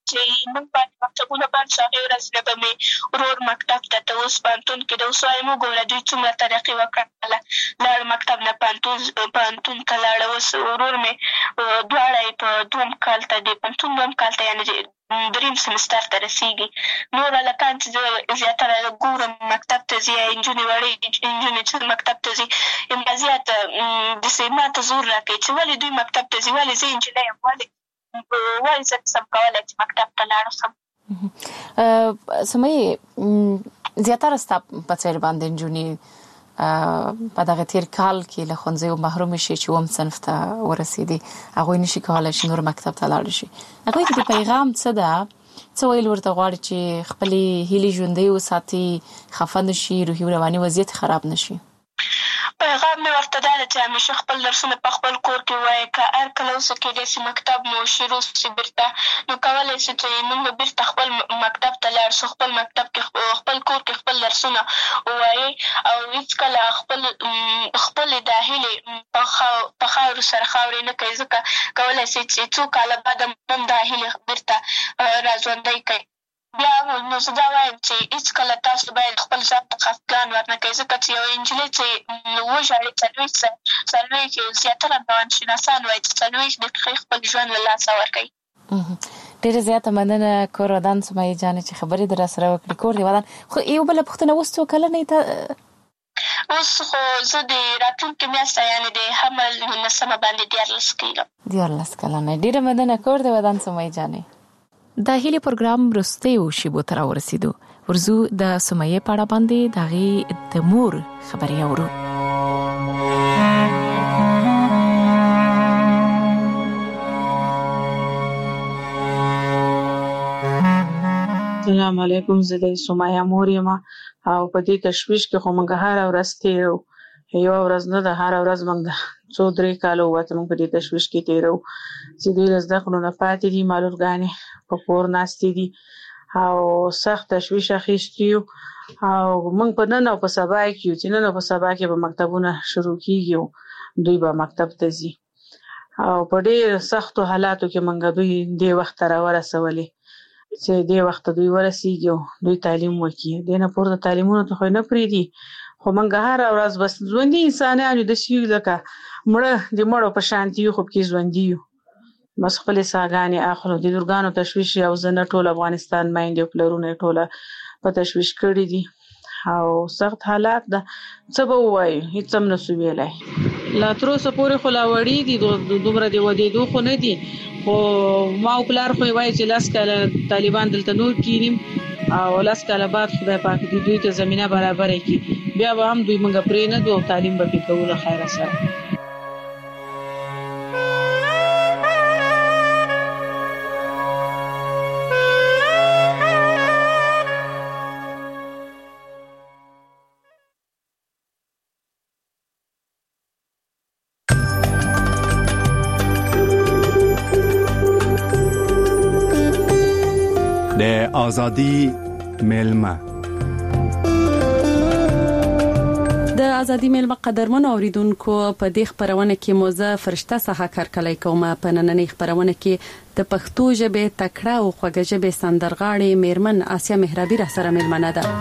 چې موږ باندې مکتبونه بند شو هغې ورځ نه به مې ورور مکتب ته ته اوس پوهنتون کې د اوس وایم وګوره دوی څومره ترقي وکړله لاړ مکتب نه پوهنتون پوهنتون ته لاړه اوس ورور مې دواړه یې په دوم کال ته د پوهنتون دوم کال ته یعنې دریم سمستر ته رسېږي نور هلکان چې زه زیاتره ګورم مکتب ته ځي یا نجونې وړې نجونې چې مکتب ته ځي یم زیاته داسې ما ته زور راکوي چې ولې دوی مکتب ته ځي ولې زه نجلۍ یم ولې ولې زه نسم کولی چې مکتب ته لاړ شم سمیې زیاتره ستا په څېر باندې نجونې په دغه تیر کال کې له ښوونځیو محروم شي چې اووم صنف ته ورسېدي هغوی نشي کولی چې نور مکتب ته لاړ شي هغوی کې د پیغام څه ده څه ویل ورته غواړي چې خپلې هیلې ژوندۍ وساتي خفه نه شي روحي او رواني وضعیت خراب نه شي پیغام مې ورته دا ده چې همیشه خپل درسونه په خپل کور کې ووایي که هر کله اوسه کېدای شي مکتب مو شروع شي بیرته نو کولی شو چې موږ بیرته خپل مکتب ته لاړ شو خپل مکتب کې خپل کور کې خپل درسونه ووایي او هېڅکله خپل خپلې دا هیلې په خاورو سره خاورې نه کوي ځکه کولی شي چې څو کاله بعد هم دا هیلې بیرته راژوندۍ کوي بیا نو زه دا وایم چې هېڅکله تاسو باید خپل ځان ته خفګان ورنه کوئ ځکه چې یوه نجلۍ چې وژاړي څلوېښت څلوېښت زیاتره روانشناسان وایي چې څلوېښت دقیقې خپل ژوند له لاسه ورکوي ډېره زیاته مننه کور ودان سمیې جانې چې خبرې در سره وکړې کور دې ودان خو یو بله پوښتنه اوس څو کلنۍ ته اوس خو زه د راتلونکې میاشته یعنې د حمل نولسمه باندې دیارلس کېږم دیارلس کلنۍ ډېره مننه کور دې ودان سمیې جانې د هیلې پروګرام وروستیو شیبو ته راورسېدو ورځو د سمیې په اړه باندې د هغې د مور خبرې اورو السلام علیکم زه د سمیه مور یم او په دې تشویش کې خو موږ هره ورځ تېرو یوه ورځ نه ده هره ورځ موږ څو درې کاله ووته موږ په دې تشویش کې تېرو چې دوی له زده کړو نه پاتې دي معلولګانې په کور ناستې دي او سخت تشویش اخیستي یو او موږ په نن او په سبا کې یو چې نن او په سبا کې به مکتبونه شروع کېږي دوی به مکتب ته ځي او په ډېر سختو حالاتو کې موږ دوی دې وخت ته راورسولې چې دې وخت دوی ورسېږي او دوی تعلیم وکړي دې نه پورته تعلیمونو ته خو نه پرېږدي خو موږ هره ورځ بس ژوندي انسانان یو داسې یو لکه مړه د مړو په شانتي یو خو پکې ژوندي یو بس خپلې ساګانې اخلو د لورګانو تشویش یو زه نه ټول افغانستان میندې او پلرونه یې ټوله په تشویش کړي دي او سخت حالات ده څه به ووایو هېڅ هم نسو ویلی لا تر اوسه پورې خو لا وړي دي دومره د ودېدو خو نه دي خو ما او پلار خو یې وایي چې لس کاله طالبان دلته نور کینیم او لس کاله بعد خدای پاک دې دوی ته زمینه برابره کړي بیا به هم دوی موږ پرېنږدو او تعلیم به پرې کوو له خیره سره د آزادی میلمه د ازادي میلمه قدرمن اوریدونکو په دې خبرونه کې موزه فرشته څخه کارکلای کوم په نننۍ خبرونه کې د پښتو ژبې تکړه او خوږه ژبې سندرغاړي میرمن آسیا مهرابي را سره میلمنه ده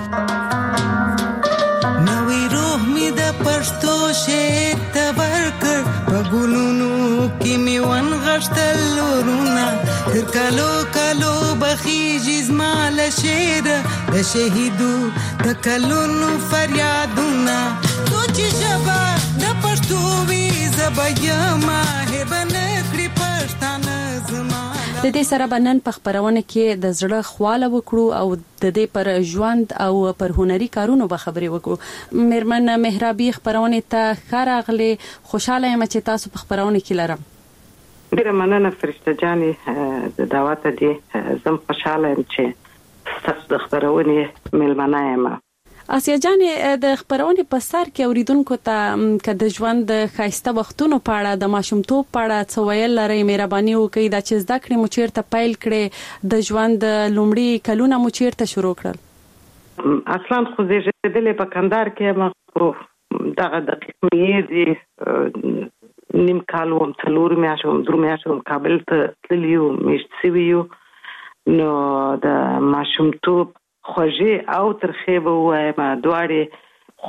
نوې روح می د پښتو شعر تبرکر په ګلونو کې می ون غشتل ورونه تر کالو کالو بخیږي زما له شعر د شهیدو د کلونو فریادونه چې ژبه د پښتو وي زبېما هبنه کړی پښتانه زما د دې سره بنن په خبرونه کې د زړه خواله وکړو او د دې پر ژوند او پر هنري کارونو به خبرې وکړو میرمن مهرابي خبرونه ته خراغله خوشاله یم چې تاسو په خبرونه کې لرم ډیره مننه فرشته جانې د دعوت دې زم خوشاله یم چې تاسو د خبرونه میلمنه یم آسیا جانې د خبرونه په سر کې اوریدونکو ته که د ژوند د خاصه وختونو په اړه د ماشومتوب په اړه څه ویل لري مهرباني وکړئ دا چې زده کړې مو چیرته پیل کړې د ژوند لومړی کلونه مو چیرته شروع کړل اصلا خو زیږیدلې په کندهار کې ما دغه دقیق مې دي نیم کال وم څلور میاشتې وم درې میاشتې وم کابل ته تللی وم میشت شوي یو نو د ماشومتوب خوږې او ترخې به ووایم دواړې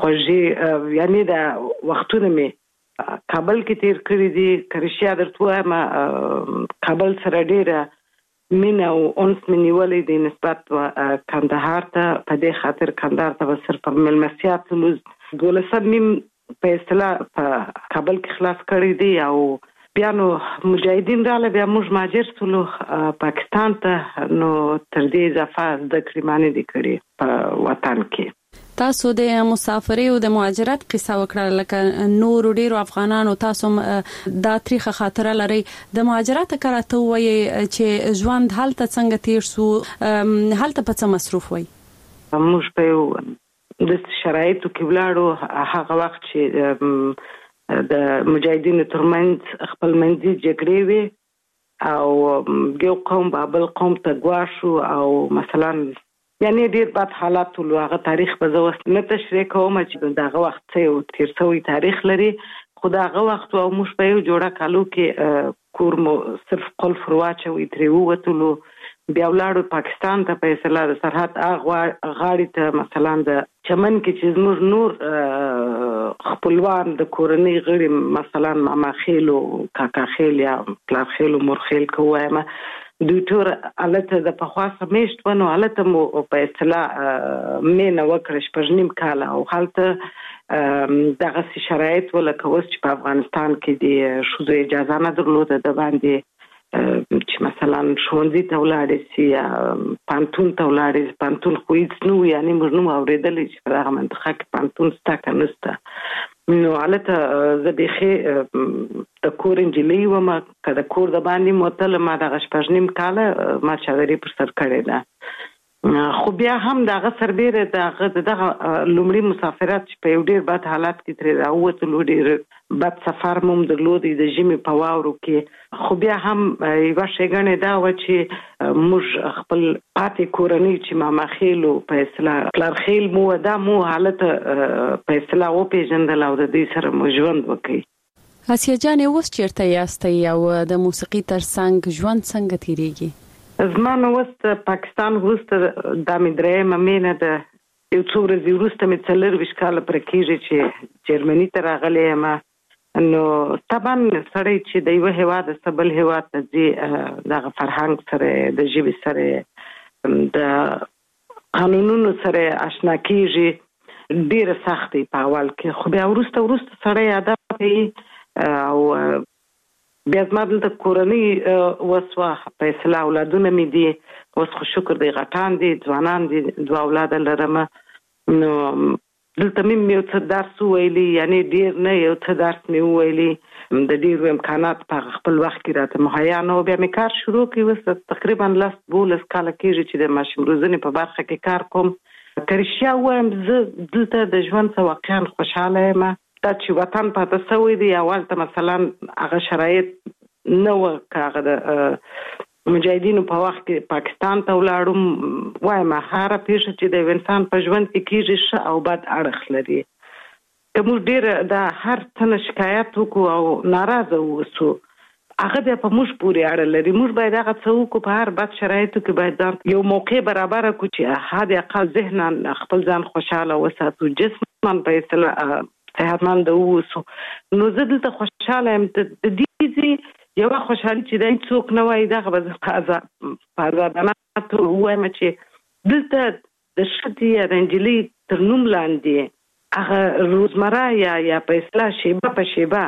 خوږې یعنی د وختونه مې کابل کې تیر کړي دي. که رښتیا درته ووایم کابل سره ډېره مینه او انس مې نیولی دی نسبت کندهار ته. په دې خاطر کندهار ته به صرف په مېلمستیا تلو. دولسم میم په اصطلاح په کابل کې خلاص کړی دی او بیا نو مجاهدین راغله بیا موږ مهاجر شولو پاکستان ته. نو تر دې اضافه زده کړې ما نه دي کړې په وطن کې. تاسو د مسافرۍ او د مهاجرت قصه وکړه لکه نور ډیرو افغانانو تاسو دا تاریخ خاطره لري. د مهاجرت کراته وایي چې ژوند هلته څنګه تیر سو، هلته په څه مصروف وای؟ موږ په د شرایطو کې ولاړو هغه وخت چې د مجاهدینو ترمنځ خپل منځي جګړې وي او یو قوم به بل قوم ته ګواښو او مثلا یعنی ډیر بد حالات ول. هغه تاریخ به زه اوس نه تشریح کوم چې دغه وخت څه یو تیر شوی تاریخ لري. خو دغه وخت او موږ په یو جوړه کالو کې کور مو صرف قلف واچوي ترې ووتلو. بیا ولاړو پاکستان ته په اصطلاح د سرحد غاړې ته مثلا د چمن کې چې زموږ نور خپلوان د کورنۍ غړي مثلا ماما خیل او کاکا خیل یا پلار خیل او مور خیل کووایم دوی ټول الته د پخوا سمیشت ونه الته مو په اصطلاح مینه وکړه شپږ نیم کاله او حالته دغه شرایط ولکه اوس چې په افغانستان کې د ښځو اجازه نه درلوده د باندې چې مثلا ښوونځي ته ولاړې سي یا پانتون ته ولاړې سي. پانتون خو هېڅ نه و یعنې موږ نه مو اورېدلی چې په دغه منطقه کې پانتون شته که نه شته. نو هلته زه بیخي د کور نجلۍ وم که د کور د باندې موتله ما دغه شپږ نیم کاله ما چادري پر سر کړې ده. خو بیا هم دغه سربیره دغه دغه لومړي مسافرت چې په یو ډېر بد حالت کې ترې راووتلو ډېر بد سفر مو درلودی د ژمي په واورو کې. خو بیا هم یوه ښېګڼې دا وه چې موږ خپل پاتې کورنۍ چې ماما خیلو په اصطلاح پلار خیل مو دا مو هلته په اصطلاح وپېژندل او د دوی سره مو ژوند وکړي. اسیا جانې اوس چېرته یاستئ او د موسیقي تر څنګ ژوند څنګه تېرېږي؟ زما نو اوس پاکستان وروسته دا مې درېیمه مینه ده. یو څو ورځې وروسته مې څلرویشت کاله پوره کېږي چې جرمني ته راغلی یم. نو طبعا سړی چې د یوه هېواده څخه بل هېواد ته ځي دغه فرهنګ سره د ژبې سره د قانونونو سره اشنا کېږي ډېره سخت دی په اول کې. خو بیا وروسته وروسته سړی عادت کوي او بیا زما دلته کورنۍ وسوه په اصطلاح اولادونه مې دي اوس خو شکر دی غټان دي ځوانان دي دوه اولاده لرم. نو دلته مې یو څه درس وویلي یعنې ډېر نه یو څه درس مې وویلي د ډېرو امکانات په خپل وخت کې راته مهیا نه و. بیا مې کار شروع کړی اوس تقریبا لس دولس کاله کېږي چې د ماشوم روزنې په برخه کې کار کوم. که رښتیا ووایم زه دلته د ژوند څخه واقعا خوشحاله یم. دا چې وطن پاته شوی دی اول ته مثلا هغه شرایط نه وه که هغه د مجاهدینو په وخت کې پاکستان ته ولاړم وایم هره پیښه چې د یو انسان په ژوند کې کېږي ښه او بد اړخ لري. که موږ ډېر د هر څه نه شکایت وکړو او ناراضه واوسو هغه بیا په موږ پورې اړه لري. موږ باید هغه څه وکړو په هر بد شرایطو کې باید ځان یو موقع برابره کړو چې حد اقل ذهنا خپل ځان خوشحاله وساتو جسما په اصطلاح صحتمند واوسو. نو زه دلته خوشحاله یم. د دې یوه خوشحالي چې دی څوک نه وایي دغه به زه په ازادانه توګه ووایم چې دلته د ښځې یا د نجلۍ تر نوم لاندې هغه روزمره یا یا په اصطلاح شیبه په شیبه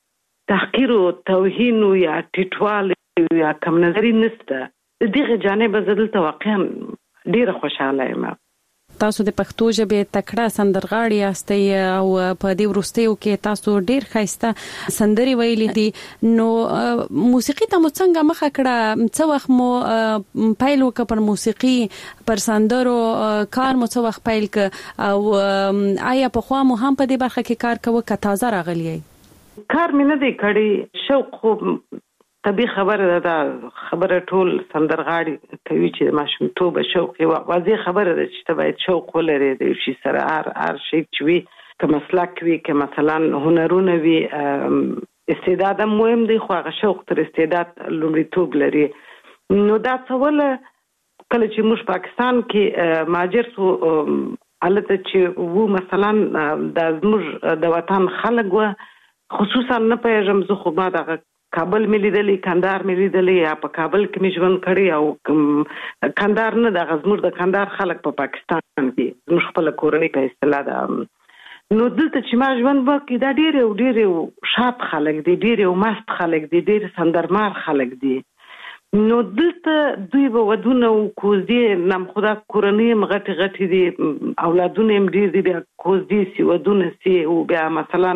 تحقیر او توهین یا ټیټوالی یا کم نظري نشته. د دغه جانبه زه دلته واقعا ډېره خوشحاله یم. تاسو د پښتو ژبې تکړه سندرغاړي یاستئ او په دې وروستیو کې تاسو ډېر ښایسته سندرې ویلي دي. نو موسیقي ته مو څنګه مخه کړه؟ څه وخت مو پیل وکړ پر موسیقي پر سندرو کار مو څه وخت پیل کړ او آیا پخوا مو هم په دې برخه کې کار کوه که تازه راغلی یې؟ کار مې نه دی کړی. شوق خو طبیعي خبره ده. دا خبره ټول سندرغاړي کوي چې د ماشومتوبه شوق یوه واضح خبره ده چې ته باید شوق ولرې د یو شي سره هر هر شی چې وي که مسلک وي که مثلا هنرونه وي استعداد هم مهم دی خو هغه شوق تر استعداد لومړیتوب لري. نو دا څه وله کله چې موږ پاکستان کې مهاجر سو البته چې وو مثلا د زموږ د وطن خلک و خصوصا نه پېژم زه خو ما د کابل ملي دلی کندهار ملي دلی یا په کابل کې مې ژوند کړی او کندهار نه د زموږ د کندهار خلک په پاکستان کې زموږ خپل کورنۍ په اصطلاح ده نو دلته چې ما ژوند وکړ دا ډېر ډېر شاپ خلک دي ډېر مست خلک دي ډېر سندرمار خلک دي نو دلته دوی به ودونه او کوزدي نام خدا کورنۍ مغټي غټي دي اولادونه هم ډېر دي بیا کوزدي سی ودونه سي او بیا مثلا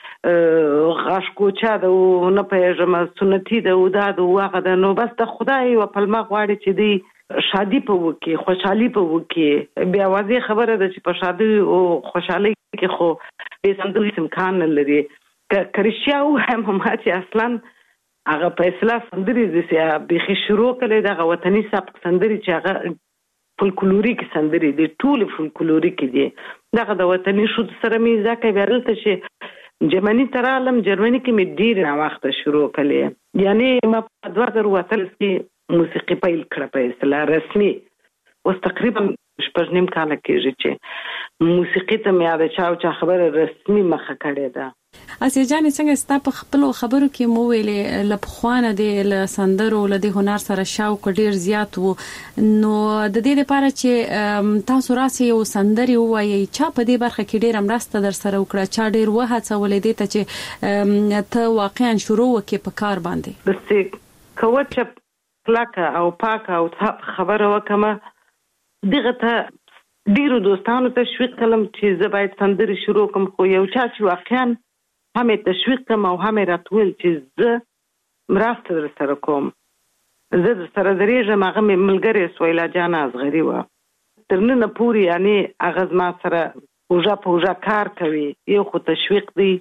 غاش کوچا د نه پېژم سنتي د ودا د واغه د نو بس د خدای او پلمه غواړي چې دی شادي په وکي خوشحالي په وکي بیا واځي خبره ده چې په شادي او خوشحالي کې خو به سندري امکان لري کرشیا او هم چې اصلا هغه په اصلاح سندري د به شروع کړي د وطني سبق سندري چې هغه فولکلوریک سندري دي ټول فولکلوریک دي دغه د وطني شو سره می ځکه ورلته چې جرمني تر عالم جرمني کې مې ډیر نه وخت شروع کړي یعنی ما په دوه زره وتل کې موسیقي پیل کړه په اصطلاح رسمي اوس تقریبا شپږ نیم کال کېږي چې موسیقي ته مې یاد چاو چا خبره رسمي مخه کړې ده اسیا جان څنګه ست په خپل خبرو کې مو ویلې لپخوانه د سندرو له د هنر سره شوق ډیر زیات وو نو د دې لپاره چې تاسو راسي یو سندري وایي چا په دې برخه کې ډیر امرسته در سره وکړه چا ډیر وهڅولې دي ته چې ته واقعا شروع وکې په کار باندې بس کوچ پلاکه او پاکه او خبره وکمه دغه ته ډیرو دوستانو تشویق کړم چې زه باید سندري شروع کوم خو یو چا چې واقعا همې تشویق کوم او همې راتول چې زه مرسته در سره کوم زه در سره درېږم هغه مې ملګرې سویلا جان اصغري وه تر ننه پورې یعنی هغه زما سره اوژه په اوژه کار کوي یو خو تشویق دی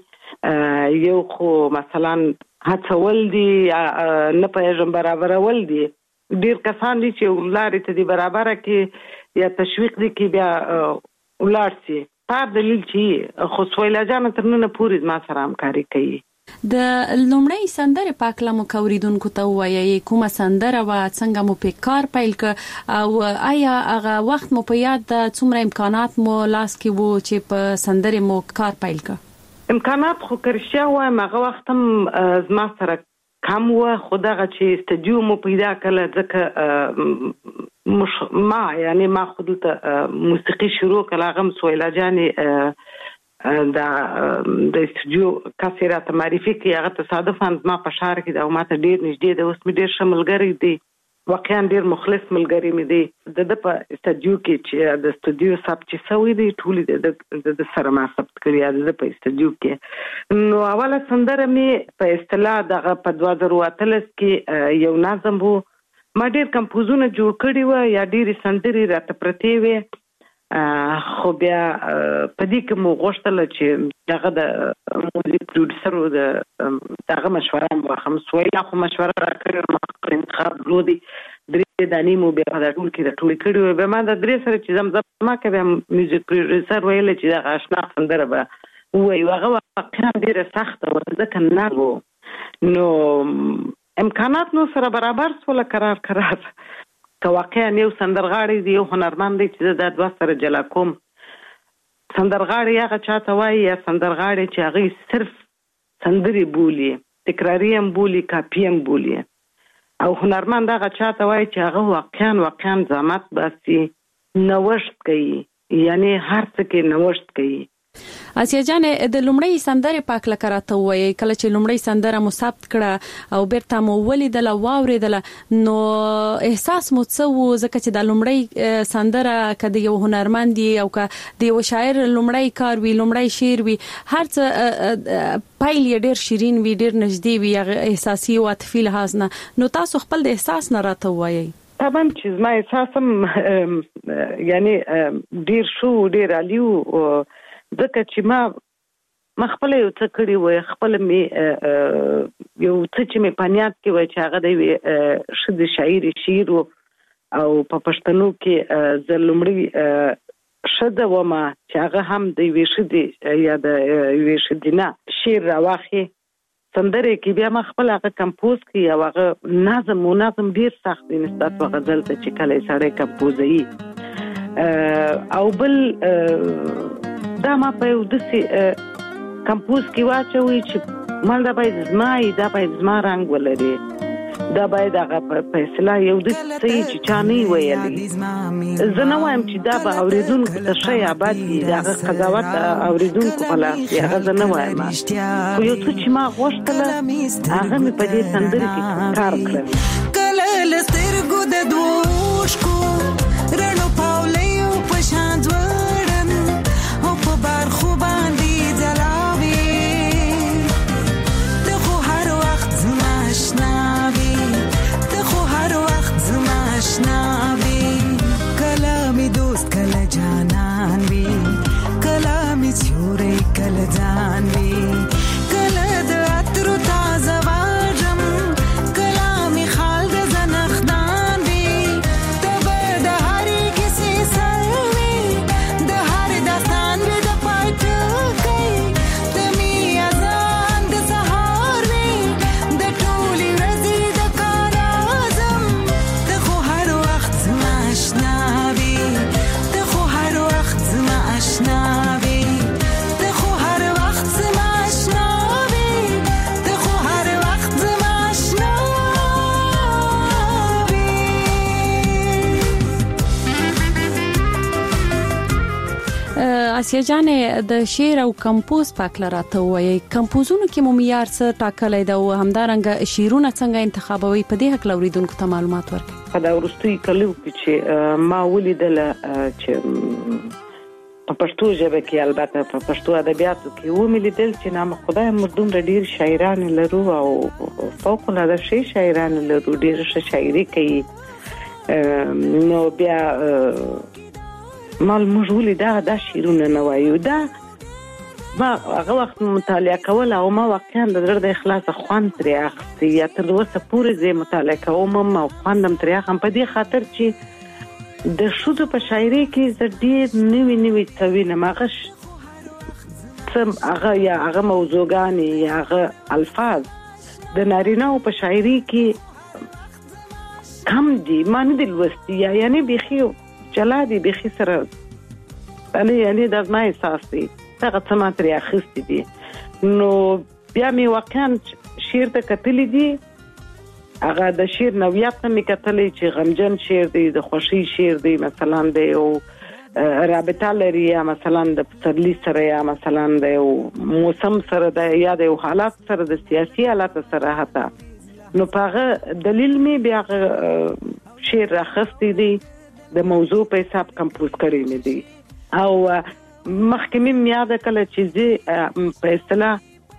یو خو مثلا هڅول دي نه پوهېږم برابرول دي ډېر کسان دي چې لارې ته دي برابره کې یا تشویق دي کې بیا ولاړ سي په دلیل چې خو سویلا جان تر ننه پورې زما سره همکاري کوي د لومړی سندره پاکله مو کوریدونکو ته وایي کومه سندره و څنګه مو په کار پیل ک او آیا هغه وخت مو په یاد د څومره امکانات مو لاس کې وو چې په سندره مو کار پیل ک امکانات خو کرشیا و هغه وخت هم زما سره کم و خدغه چې استودیو مو پیدا کړل ځکه مش ما یعنی ما خودته موسیقي شروع کړه غم سویلا جاني دا د استودیو کاسيرات معرفي کې هغه تصادفاً ما په شهر کې دا ماته ډیر نږدې د اوس مې ډیر شملګری دی واقعا ډیر مخلص ملګری مې دی د په استودیو کې چې د استودیو سب چې سوي دی ټول د د سره ما ثبت کړی د په استودیو کې نو اوله سندره مې په اصطلاح دغه په دوه زره اتلس کې یو نظم وو ما ډیر کمپوزونه جوړ کړی و یا ډیر سندري راته پرتې وي خو بیا په دې کې مو غوښتل چې دغه د موزیک پروډوسر د دغه مشوره مو هم سویلا خو مشوره راکړه ما انتخاب لودي درې دانې مو بیا د ټول کې د ټول کړي و به ما د درې سره چې زمزم ما کوي میوزیک پروډوسر ویل چې دغه آشنا سندره به وایي هغه واقعا ډیره سخته و ځکه نه وو نو امکانات نو سره برابر سول قرار قرار که واقعا یو سندرغاړی دی یو هنرمند دی چې د دوه سره جلا کوم سندرغاړی هغه چاته وایي یا سندرغاړی چې هغه صرف سندري بولي تکراری هم بولي کاپی هم بولي او هنرمند هغه چاته وایي چې هغه واقعا واقعا زحمت باسي نوښت کوي یعنی هر څه کې نوښت کوي اسیا جان د لومړی سندره پاکله کراته وایي کله چې لومړی سندره مو ثبت کړه او بیرته مو ولیدل او واوریدل نو احساس مو څه وو ځکه چې د لومړی سندره کده یو هنرمند او کده یو شاعر لومړی کار وی لومړی شعر وی هر څه پایل ډیر شیرین وی ډیر نږدې وی احساسي او عاطفي لحاظ نه نو تاسو خپل د احساس نه راته وایي طبعا چې ما احساسم یعنی ډیر شو ډیر علیو ځکه چې ما ما خپل یو څه کړی و خپل می یو څه چې می پنیات کې و چې هغه د شد شاعر شعر او په پښتنو کې د لومړی شد و ما چې هغه هم د ویشد یا د ویشدینه شعر راوخی سندره کې بیا ما خپل هغه کمپوز کی او هغه نظم منظم ډیر سخت دی نسبت په غزل ته چې کله سړی کمپوزي او بل دا ما په یو دسي کمپوز کې واچوي چې مال دا باید زمای دا باید زما رنگ ولري دا باید هغه په اصطلاح یو د څه چې چاني ویلي زه نه وایم چې دا به اوریدونکو ته ښه آباد دي دا قضاوت اوریدونکو په لاس دی هغه زه نه وایم خو یو څه چې ما غوښتله هغه مې په دې سندره کې کار کړی کله له سترګو د دوو اوښکو رڼو پاولیو په شان ځوړم او په برخو باندې ځلاوي ته خو هر وخت زما اشنا نابي كلامي دوست كلا جانان بي كلامي تشوري كلا جان بي كلا دعترو تازه واجم كلامي خالد زنخدان بي تبا ده هاري كسي سلوي ده هاري داستان بي ده پايتوكي تمي ازان ده سهار بي ده طولي رزي ده كارازم اشنابي ته خو هر وخت زما اشنابي ته خو هر وخت زما اشنابي ته خو هر وخت زما اشنابي آسیا جانې د شعر او کمپوز پاک لراته وایي کمپوزونو کې مو معیار څه ټاکلې ده او همدارنګه شعرونه څنګه انتخابوي په دې حق لوریدونکو ته معلومات ورکړي په دا ورستي کلو کې چې ما ولیدل چې په پښتو ژبه کې البته په پښتو ادبیاتو کې و مې لیدل چې نام خدای مردوم ډیر شاعران لرو او فوق العاده شي شاعران لرو ډیر ښه شاعري کوي نو بیا مال مجهول دا دا شیرونه نه وایو دا ما هغه وخت مطالعه کول او ما واقعا د زړه د اخلاص خوان ترې اخستې یا تر اوسه پورې زه مطالعه کوم او خواندم ترې هم په دې خاطر چې د شودو په شاعري کې زه ډېر نوي نوي څه وینم هغه هغه یا هغه موضوعګانې یا هغه الفاظ د نارینه‌و په شاعري کې کم دي ما نه دي لوستي یا یعنې بیخي چلا دي بیخي سره یعنې دا زما احساس دی هغه څه ما ترې اخیستې دي نو بیا مې واقعا شعر ته کتلي دي هغه د شعر نوعیت ته مې کتلي چې غمجن شعر دی د خوښۍ شعر دی مثلا د یو رابطه لري یا مثلا د پسرلي سره یا مثلا د یو موسم سره د یا د یو حالات سره د سیاسي حالات سره حتی نو په هغه دلیل مې بیا شعر راخستی دی د موضوع په حساب کمپوز کړی مې دی او مخکمه میاده کله چې زه په اصطلاح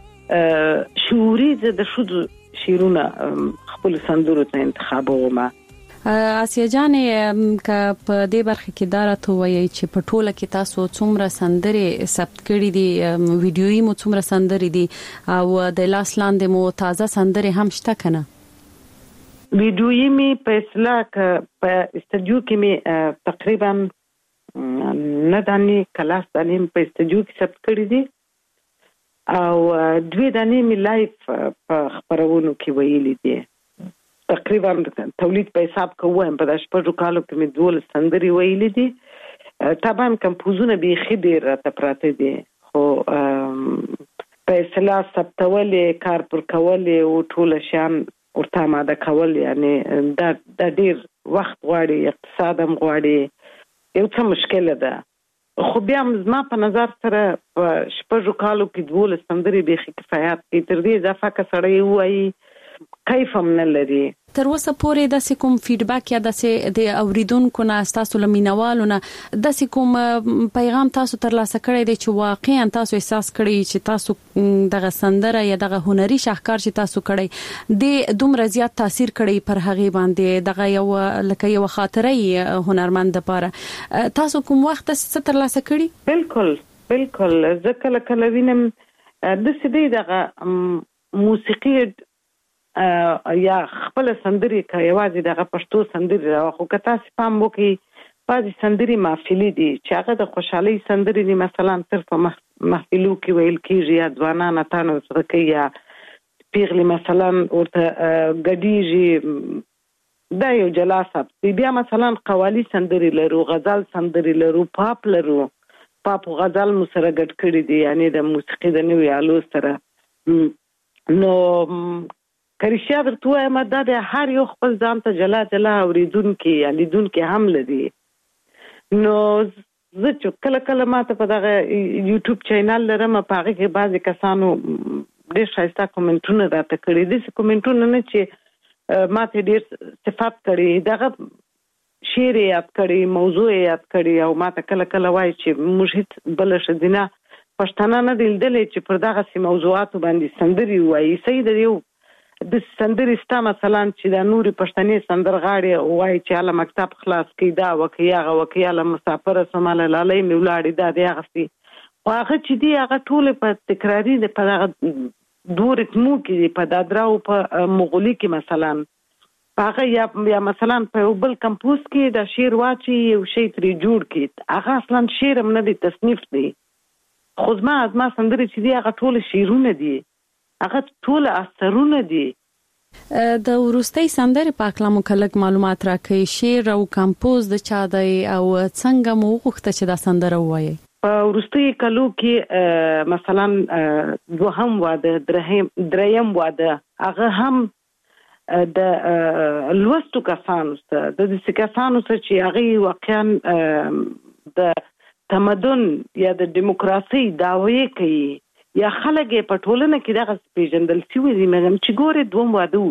شعوري زه د شودو شیرونه خپل سندرو ته انتخابوم آسیا جانې ک په دې برخه کې دارته وایي چې په ټوله کې تاسو څومره سندرې ثبت کړې دي ویډیويي مو څومره سندرې دي او د لاس لاندې مو تازه سندرې هم شته کنه ویډیويي می په اصطلاح په استودیو کې می تقریبا نه دانی کلاس دانی په استودیو کې ثبت کړی دي او دوی دانی می لایف په خبرونو کې ویلي دي تقریبا تولید په حساب کوم په داش په کالو کې می دول سندري ویلي دي طبعا کمپوزونه به خډیر راته پراته دي خو په اصطلاح ثبتولې کار پر کولې او ټول شان ورته ماده کول یعنی دا د ډیر وخت غواړي اقتصاد هم غواړي یو څه مشکل ده خو بیا زما په نظر سره په شپږو کالو کې دول سندري به کفایت کې تر دې اضافه کا سړی وایي کیف هم نه لري تر اوسه پورې د کوم فیډبیک یا د د اوریدونکو نه تاسو لمینوالو نه د کوم پیغام تاسو ترلاسه کړی دی چې واقعا تاسو احساس کړی چې تاسو دغه سندره یا دغه هنري شاهکار چې تاسو کړی د دومره زیات تاثیر کړی پر هغه باندې دغه یو لکه یو خاطره هنرمند لپاره تاسو کوم وخت څه ترلاسه کړی بالکل بالکل ځکه کله وینم د سدي دغه موسیقي یا خپل سندري کوي دغه پښتو سندري خو کته سپام وکي بعضی سندري محفلي دي چې هغه د خوشحالي سندري دي مثلا صرف محفلو کې ویل کېږي یا ځوانان تانو سره کوي یا پیغلی مثلا ورته ګډیږي، دا یو جلا سبک دی. بیا مثلا قوالی سندرې لرو، غزل سندرې لرو، پاپ لرو. پاپ او غزل مو سره ګډ کړي دي، یعنی د موسیقي د نوي آلو سره. نو کریشیا درته وایم دا د هر یو خپل ځان ته جلا جلا اوریدونکي یا لیدونکي هم لري. نو زه چې کله کله ماته په دغه یوټیوب چینل لرم، په هغه کې بعضې کسانو ډېر ښایسته کومنټونه راته کړي. داسې کومنټونه نه چې ماته ډېر صفات کړي، دغه شعر یې یاد کړي، موضوع یې یاد کړي، او ماته کله کله وایي چې موږ هېڅ بله ښځینه پښتانه نه دي لیدلی چې پر دغسې موضوعاتو باندې سندرې ووایي. صحیح د یو د سندرې ستا مثلا چې د نورې پښتنې سندرغاړې وایي چې هله مکتب خلاص کړي، دا وکړي هغه وکړي، هله مسافره شوم، هله لالۍ مې ولاړې، دا دی هغسې. خو هغه چې دي هغه ټولې په تکراري د په دغه دوه ریتمو کې دي، په دادرا او په مغولي کې مثلا هغه یا یا مثلا په یو بل کمپوز کې د شعر واچي، یو شی ترې جوړ کړي. هغه اصلا شعر هم نه دی، تصنیف دی. خو زما زما سندرې چې دي هغه ټول شعرونه دي، هغه ټول اثرونه دي. د وروستۍ سندرې په اړه مو کلک معلومات راکړئ. شعر او کمپوز د چا دی او څنګه مو وغوښته چې دا سندره ووایي؟ په وروستۍ کلو کې مثلا دوهم واده، دریم واده، هغه هم د لوستو کسانو سره، د داسې کسانو سره چې هغوی واقعا د تمدن یا د دیموکراسۍ دعوې کوي، یا خلک یې په ټولنه کې دغه پیژندل شوي دي. مګم چې ګورې دوم واده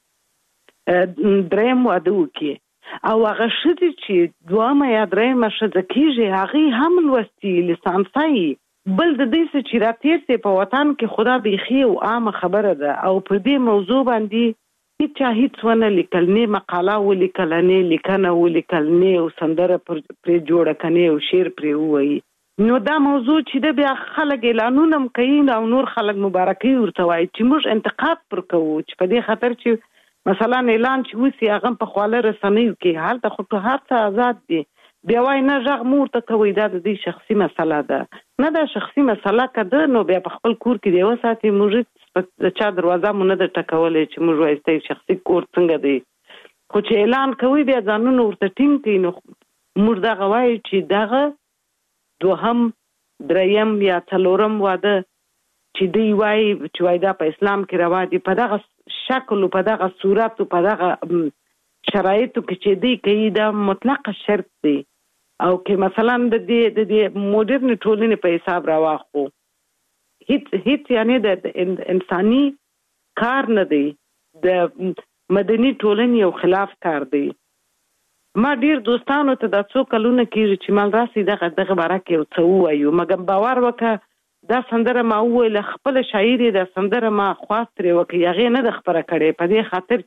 وکړي، دریم واده وکړي، او هغه ښځې چې دویمه یا دریمه ښځه کېږي هغې هم لوستي لیسانسه یي. بل د دې څه چې راتېر سي په وطن کې خدا بیخي او عامه خبره ده، او په دې موضوع باندې هیچا هیڅ ونه لیکل، نه مقاله ولیکل، نه لیکنه ولیکل، نه سندره پرې جوړه کنه او شعر پرې ووایي. نو دا موضوع چې د بیا خلک اعلانونه هم کوي او نور خلک مبارکي ورته وایي چې موږ انتقاد پر کوو، چې په دې خاطر چې مثلا اعلان چې وسي هغه په خواله رسنیو کې هلته خو هر څه آزاد دي. بیا وایي نه غږ مو ورته کوئ، دا د دې شخصي مسله ده. نه دا شخصي مسله که ده نو بیا په خپل کور کې دی وساتئ. موږ د چا دروازه مو نه ده ټکولی چې موږ وایي شخصي کور څنګه دی. خو چې اعلان کوي بیا ځانونه ورته ټینګ کوي. نو موږ دغه وایو چې دغه دوهم، دریم یا څلورم واده چې دی وایي چې وایي دا په اسلام کې روا دي، په دغه شکل او په دغه صورت او په دغه شرایطو کې چې دی کوي دا مطلق شرط دی. او که مثلا د دې د دې موډرن ټولنې په حساب راواخلو، هیڅ هیڅ یعنی د انساني کار نه دی، د مدني ټولنې یو خلاف کار دی. ما ډیر دوستانو ته دا څو کلونه کېږي چې مال راسي دغه دغه باره کې یو څه ووایو، مګر باور وکړه دا سندره ما وویله، خپله شاعر یې دا سندره ما خواست ترې وکړي، هغې نه ده خپره کړې، په دې خاطر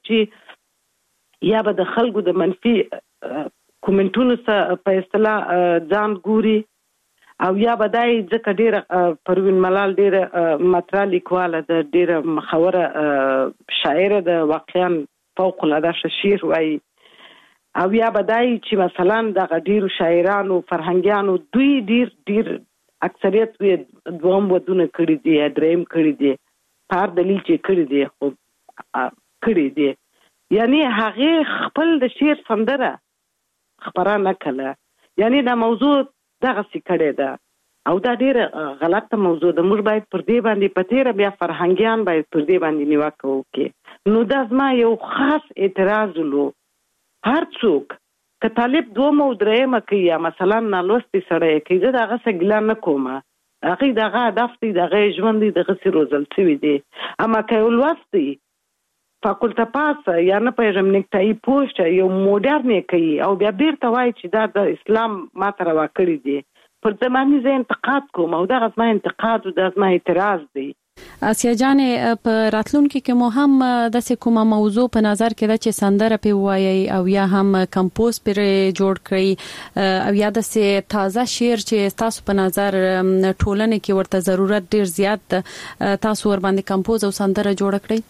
چې یا به د خلکو د منفي کومنټونو څخه په اصطلاح ځان ګوري، او یا به دا یې ځکه ډېره پروین ملال ډېره مطرح لیکواله ده، ډېره مخوره شاعره ده، واقعا فوق العاده ښه شعر وایي. او یا بدای چې مثلا دغه ډیرو شاعرانو فرهنګیانو دوی ډیر ډیر اکثریت وی دوم ودونه کړی دی، دریم کړی دی، هر دلیل چې کړی دی خو کړی دی. یعنی هغه خپل د شعر سندره خبره نه کړه، یعنی دا موضوع دغه څه کړی ده او دا ډیره غلطه موضوع ده. موږ باید پر دې باندې پتیره بیا فرهنګیان باید پر دې باندې نیوکه وکړي. نو دا زما یو خاص اعتراض ولو. هر څوک که طالب دوم او درېیمه کوي یا مثلا نالوستي سړی کوي، زه د هغه څه ګیله نه کوم، هغې دغه هدف دی، دغه یې ژوند دی، دغسې روزل شوي دی. اما که یو لوستی فاکولته پاسه یا نه پوهېږم نیکټایي پوسټ یو موډرن یې کوي او بیا بیرته وایي چې دا د اسلام ماته روا کړي دي، پر زماني زه انتقاد کوم او دغه زما انتقاد او دا زما اعتراض دی. آسیا جانې په راتلونکي کې مو هم داسې کومه موضوع په نظر کې ده چې سندره پې ووایئ او یا هم کمپوز پرې جوړ کړئ، او یا داسې تازه شعر چې تاسو په نظر ټولنې کې ورته ضرورت ډیر زیات ده، تاسو ور باندې کمپوز او سندره جوړ کړئ؟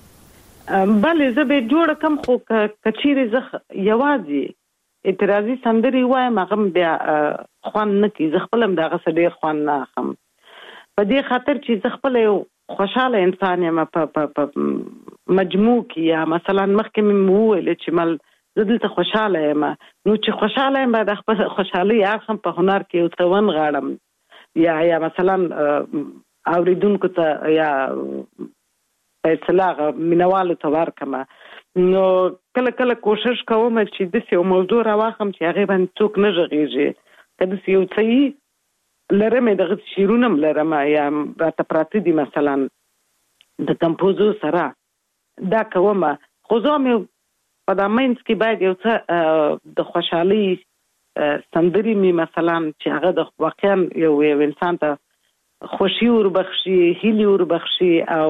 بله زه به جوړ کم، خو که چیرې زه یوازې اعتراضي سندرې وایم هغه بیا خوند نه کوي، زه خپله هم د هغه څه ډېر خوند نه اخلم، په دې خاطر چې زه خپله یو خوشاله انسان یم په مجموع کې، یا مثلا مخکې مې وویل چې مل زه دلته خوشاله یم، نو چې خوشاله یم باید خپل خوشحالي اړخ هم په هنر کې یو څه ونغاړم، یا یا مثلا اوریدونکو ته یا په اصطلاح مینوالو ته ورکړم. نو کله کله کوشش کوم چې داسې یو موضوع راواخلم چې هغې باندې څوک نه غږېږي، که داسې یو څه وي لرم، دغه شعرونه هم لرم یا راته پراته دي مثلا د کمپوزو سره دا کوم، خو زه مې په دا منځ کې باید یو څه د خوشحالۍ سندرې مې مثلا چې هغه د واقعا یو یو انسان ته خوشي وربخشي، هیلې وربخشي، او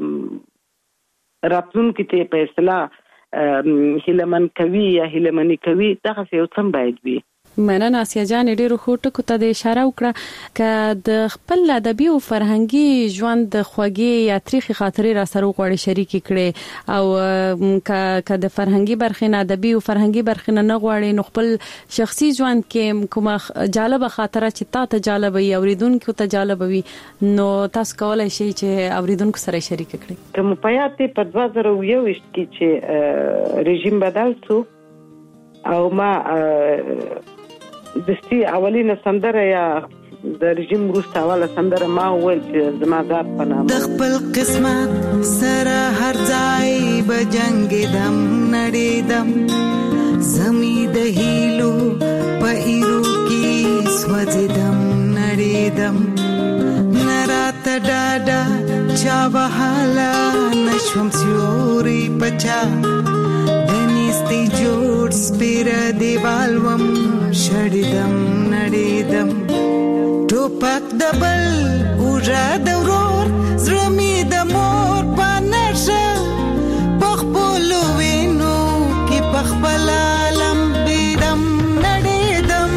راتلونکي ته په اصطلاح هیلهمن کوي یا هیلهمني کوي، دغسې یو څه باید وي. مننه آسیا جان، ډیرو ښو ټکو ته د اشاره وکړه که د خپل ادبي او فرهنګي ژوند د خوږې یا تریخي خاطرې را سره غواړي شریکې کړي، او که د فرهنګي برخې نه ادبي او فرهنګي برخې نه نه غواړي، نو خپل شخصي ژوند کې کومه جالبه خاطره چې تا ته جالبه وي، اوریدونکو ته جالبه وي، نو تاسو کولای شئ چې اوریدونکو سره شریک کړئ. کوم په یاد دی په دوه زره یو ویشت کې چې رژیم بدل شو او ما دستي اولینه سندره یا د رژیم وروسته اوله سندره ما وویل چې زما ذات په نامه د خپل قسمت سره هر ځای به جنګېدم نړېدم، زمي د هیلو په ایرو کې سوځېدم نړېدم، نه راته ډاډه چا وهاله نشوم سیوري پچا دنیستی جوړ سپیره دیوال وم شړېدم نړېدم، ټوپک د بل اوږه د ورور زړه مې د مور په نشه په خپلو وینو کې په خپله لمبېدم نړېدم،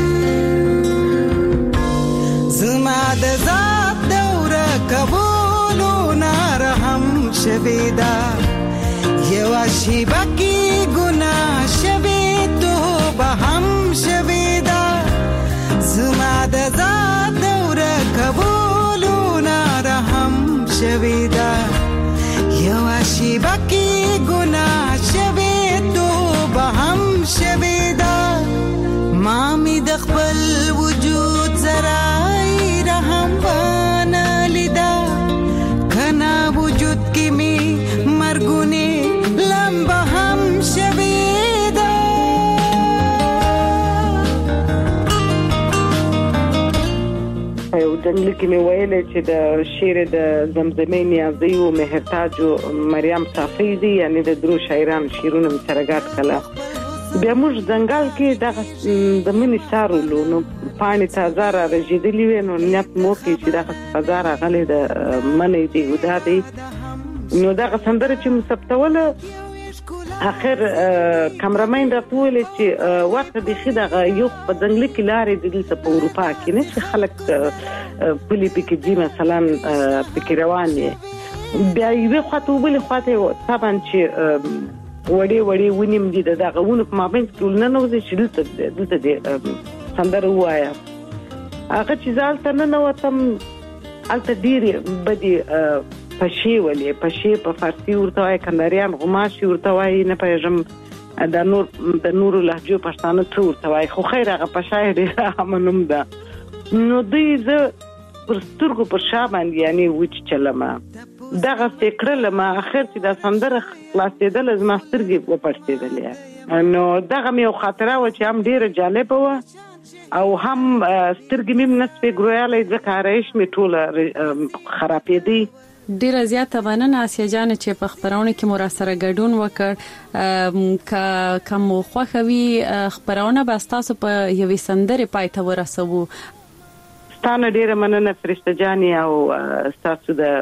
زما د ذات دوره کولو نارهم شوې ده، یوه شیبه کې ګناه شوې توبه هم شوې ده، زما د ذات دوره کولو نارهم شوې ده، یوه شیبه کې ګناه شوې توبه هم شوې ده، ما مې د خپل وجود ذرای رحم ونه لیده، کنا وجود کې مې مرګونې لمبه هم شوې ده. یو جنګل کې مې ویلې چې د شعر د زمزمې نیازۍ و مهرتاج و مریم صافی دي، یعنی د درو شاعران شعرونه مې سره ګډ کړل. بیا موږ ځنګل کې دغه د مني سارولو، نو پاڼې تازه را رژېدلې وې، نو نیت مو وکړ چې دغه فضا راغلې د منی دی او دا دی، نو دغه سندره چې مو ثبتوله اخر کمرمین راته وویل چې ورته بیخي دغه یو په ځنګله کې لارې دي دلته په اروپا کې نه چې خلک پلي پکې ځي مثلا پکې روان دي، بیا یوې خواته وبلې خواته طبعا چې وړې وړې ونې م دي د دغه ونو په مابین کې ولننوځي چې دلته دلته دې سندره ووایه. هغه چې زه هلته ننوتم هلته ډېرې بدې پشې ولې، پشې په فارسي ورته وایي، کنداریان غوماشي ورته وایي، نه پوهېږم د نور د نورو لهجو پښتانه څه ورته وایي، خو خیر هغه پشه یې ډېره عامه نوم ده. نو دوی زه پر سترګو پر شا باندې یعنې وچیچلمه، دغسې کړلمه، اخر چې دا سندره خلاصېدله زما سترګې وپړسېدلې، نو دغه مې یو خاطره وه چې هم ډېره جالبه وه او هم سترګې مې نه سوې ګرویالی، ځکه آرایش مې ټوله خرابېدی. ډیره زیاته مننه آسیا جان چې په خبرونه کې مو را سره ګډون وکړ، که کوم خوښه وي خبرونه به تاسو په یوې سندرې پای ته ورسوو. ستانه ډیره مننه فرشته جانې، او تاسو د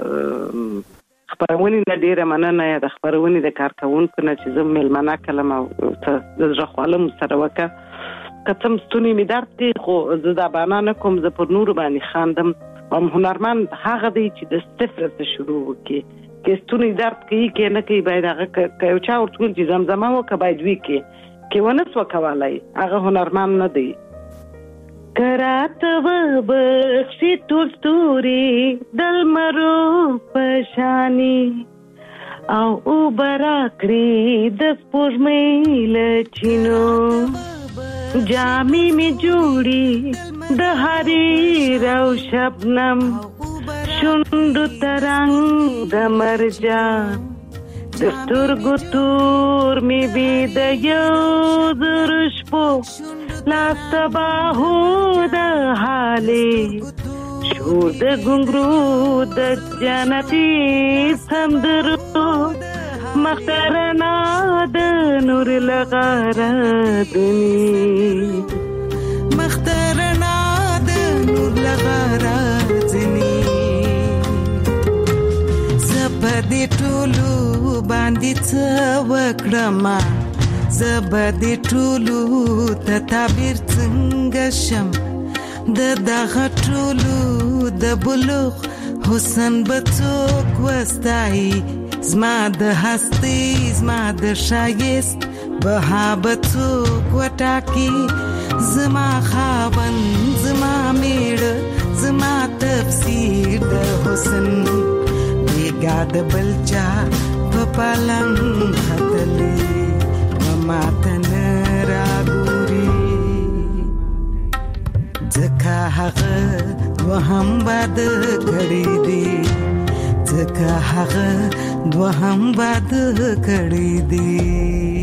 خبرونې نه ډیره مننه، یا د خبرونې د کارکوونکو نه چې زه میلمانه کړم او د زړه خواله مو سره وکړه. که څه ستونی مې درد کوي خو زه دا بهانه نه کوم، زه پر نورو باندې خاندم. هم هنرمند هغه دی چې د صفر څخه شروع وکړي، که ستونی درد کوي کې نه کوي، باید هغه که یو چا ورته ویل چې زمزمه وکړه باید وي کې کې ونه سوه کولی، هغه هنرمند نه دی. کرات و بخشی تورتوري دلمرو پشانی او او براکړي د سپوږمۍ لچینو جامې می جوړي د حریر او شبنم شوندو ترنګ د مرجان د سترګو تور می بي د یو درشپو لاس تباهو د حالې شو د ګنګرو د جنتي سمدرو مخترنا د نور لغارتنی مخترنا د نور لغارتنی زبدي ټولو باندې څه وکړم زبدي ټولو ته تعبیر څنګه شم د دغه ټولو د بلوغ حسن بڅوک وستای زما د هستی زما د شایست بها بڅوک وټاکی زما خاون زما میړه زما تفسیر د حسن بیګا د بلچا په پالنګ خطلې مما تن راګوري ځکه هغه وهم باد کړی دی ځکه هغه وهم باد کړی دی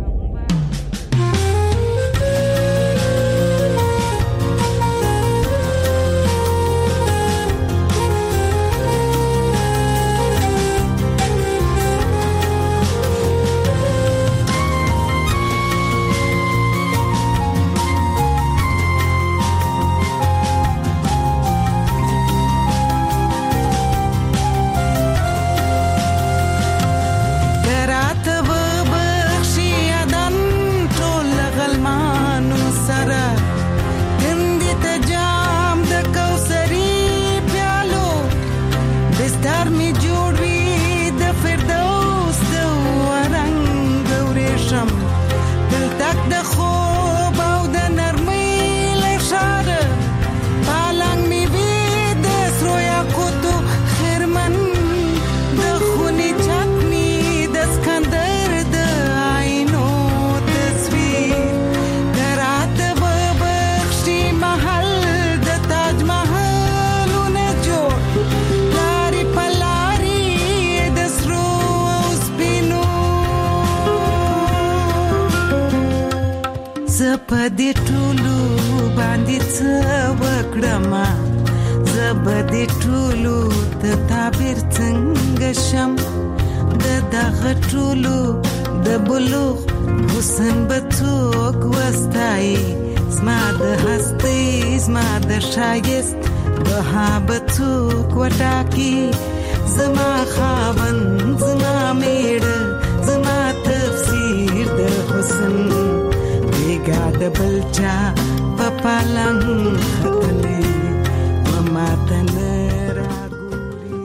زبدي ټولو باندې څه وکړم زبدي ټولو ته تعبیر څنګه شم د دغه ټولو د بلوغ حسن بڅوک وستای زما د هستی زما د شایست بها بڅوک وټاکی زما خاون زما میړه زما تفسیر د حسن بیګا د بلچا په پالنګ خطلې مما تن راګوري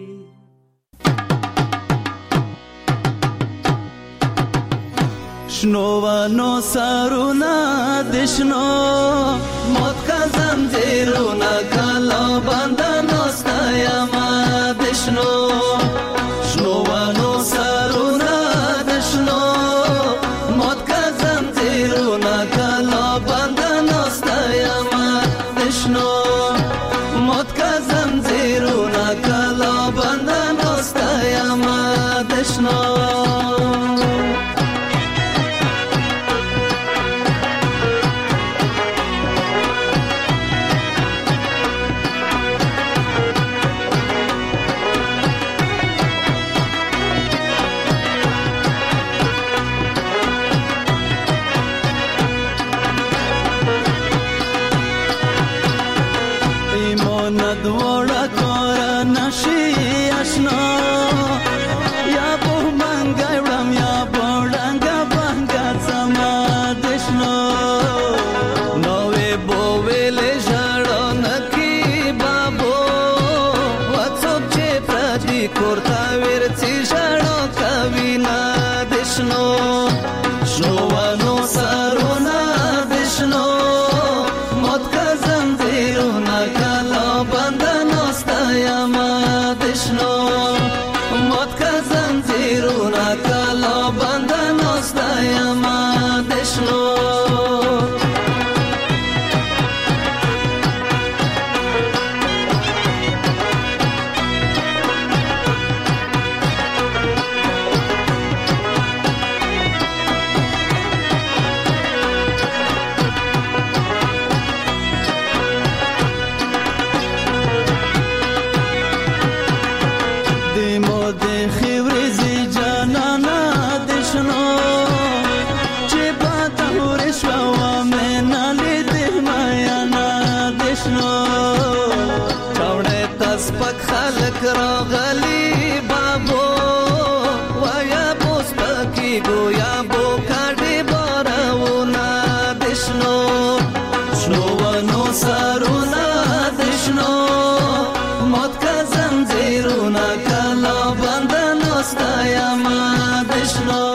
شنو ونو سرونا دشنو موت کا زنجیرونا کلا بندنو ستایما دشنو شنو ونو سرونا دشنو موت کا زنجیرونا کلا بندنو ستایما دشنو موت کا زنجیرونا کلا بندنو ستایما دشنو Shno, shno, vano sarona, vishno, motka گویا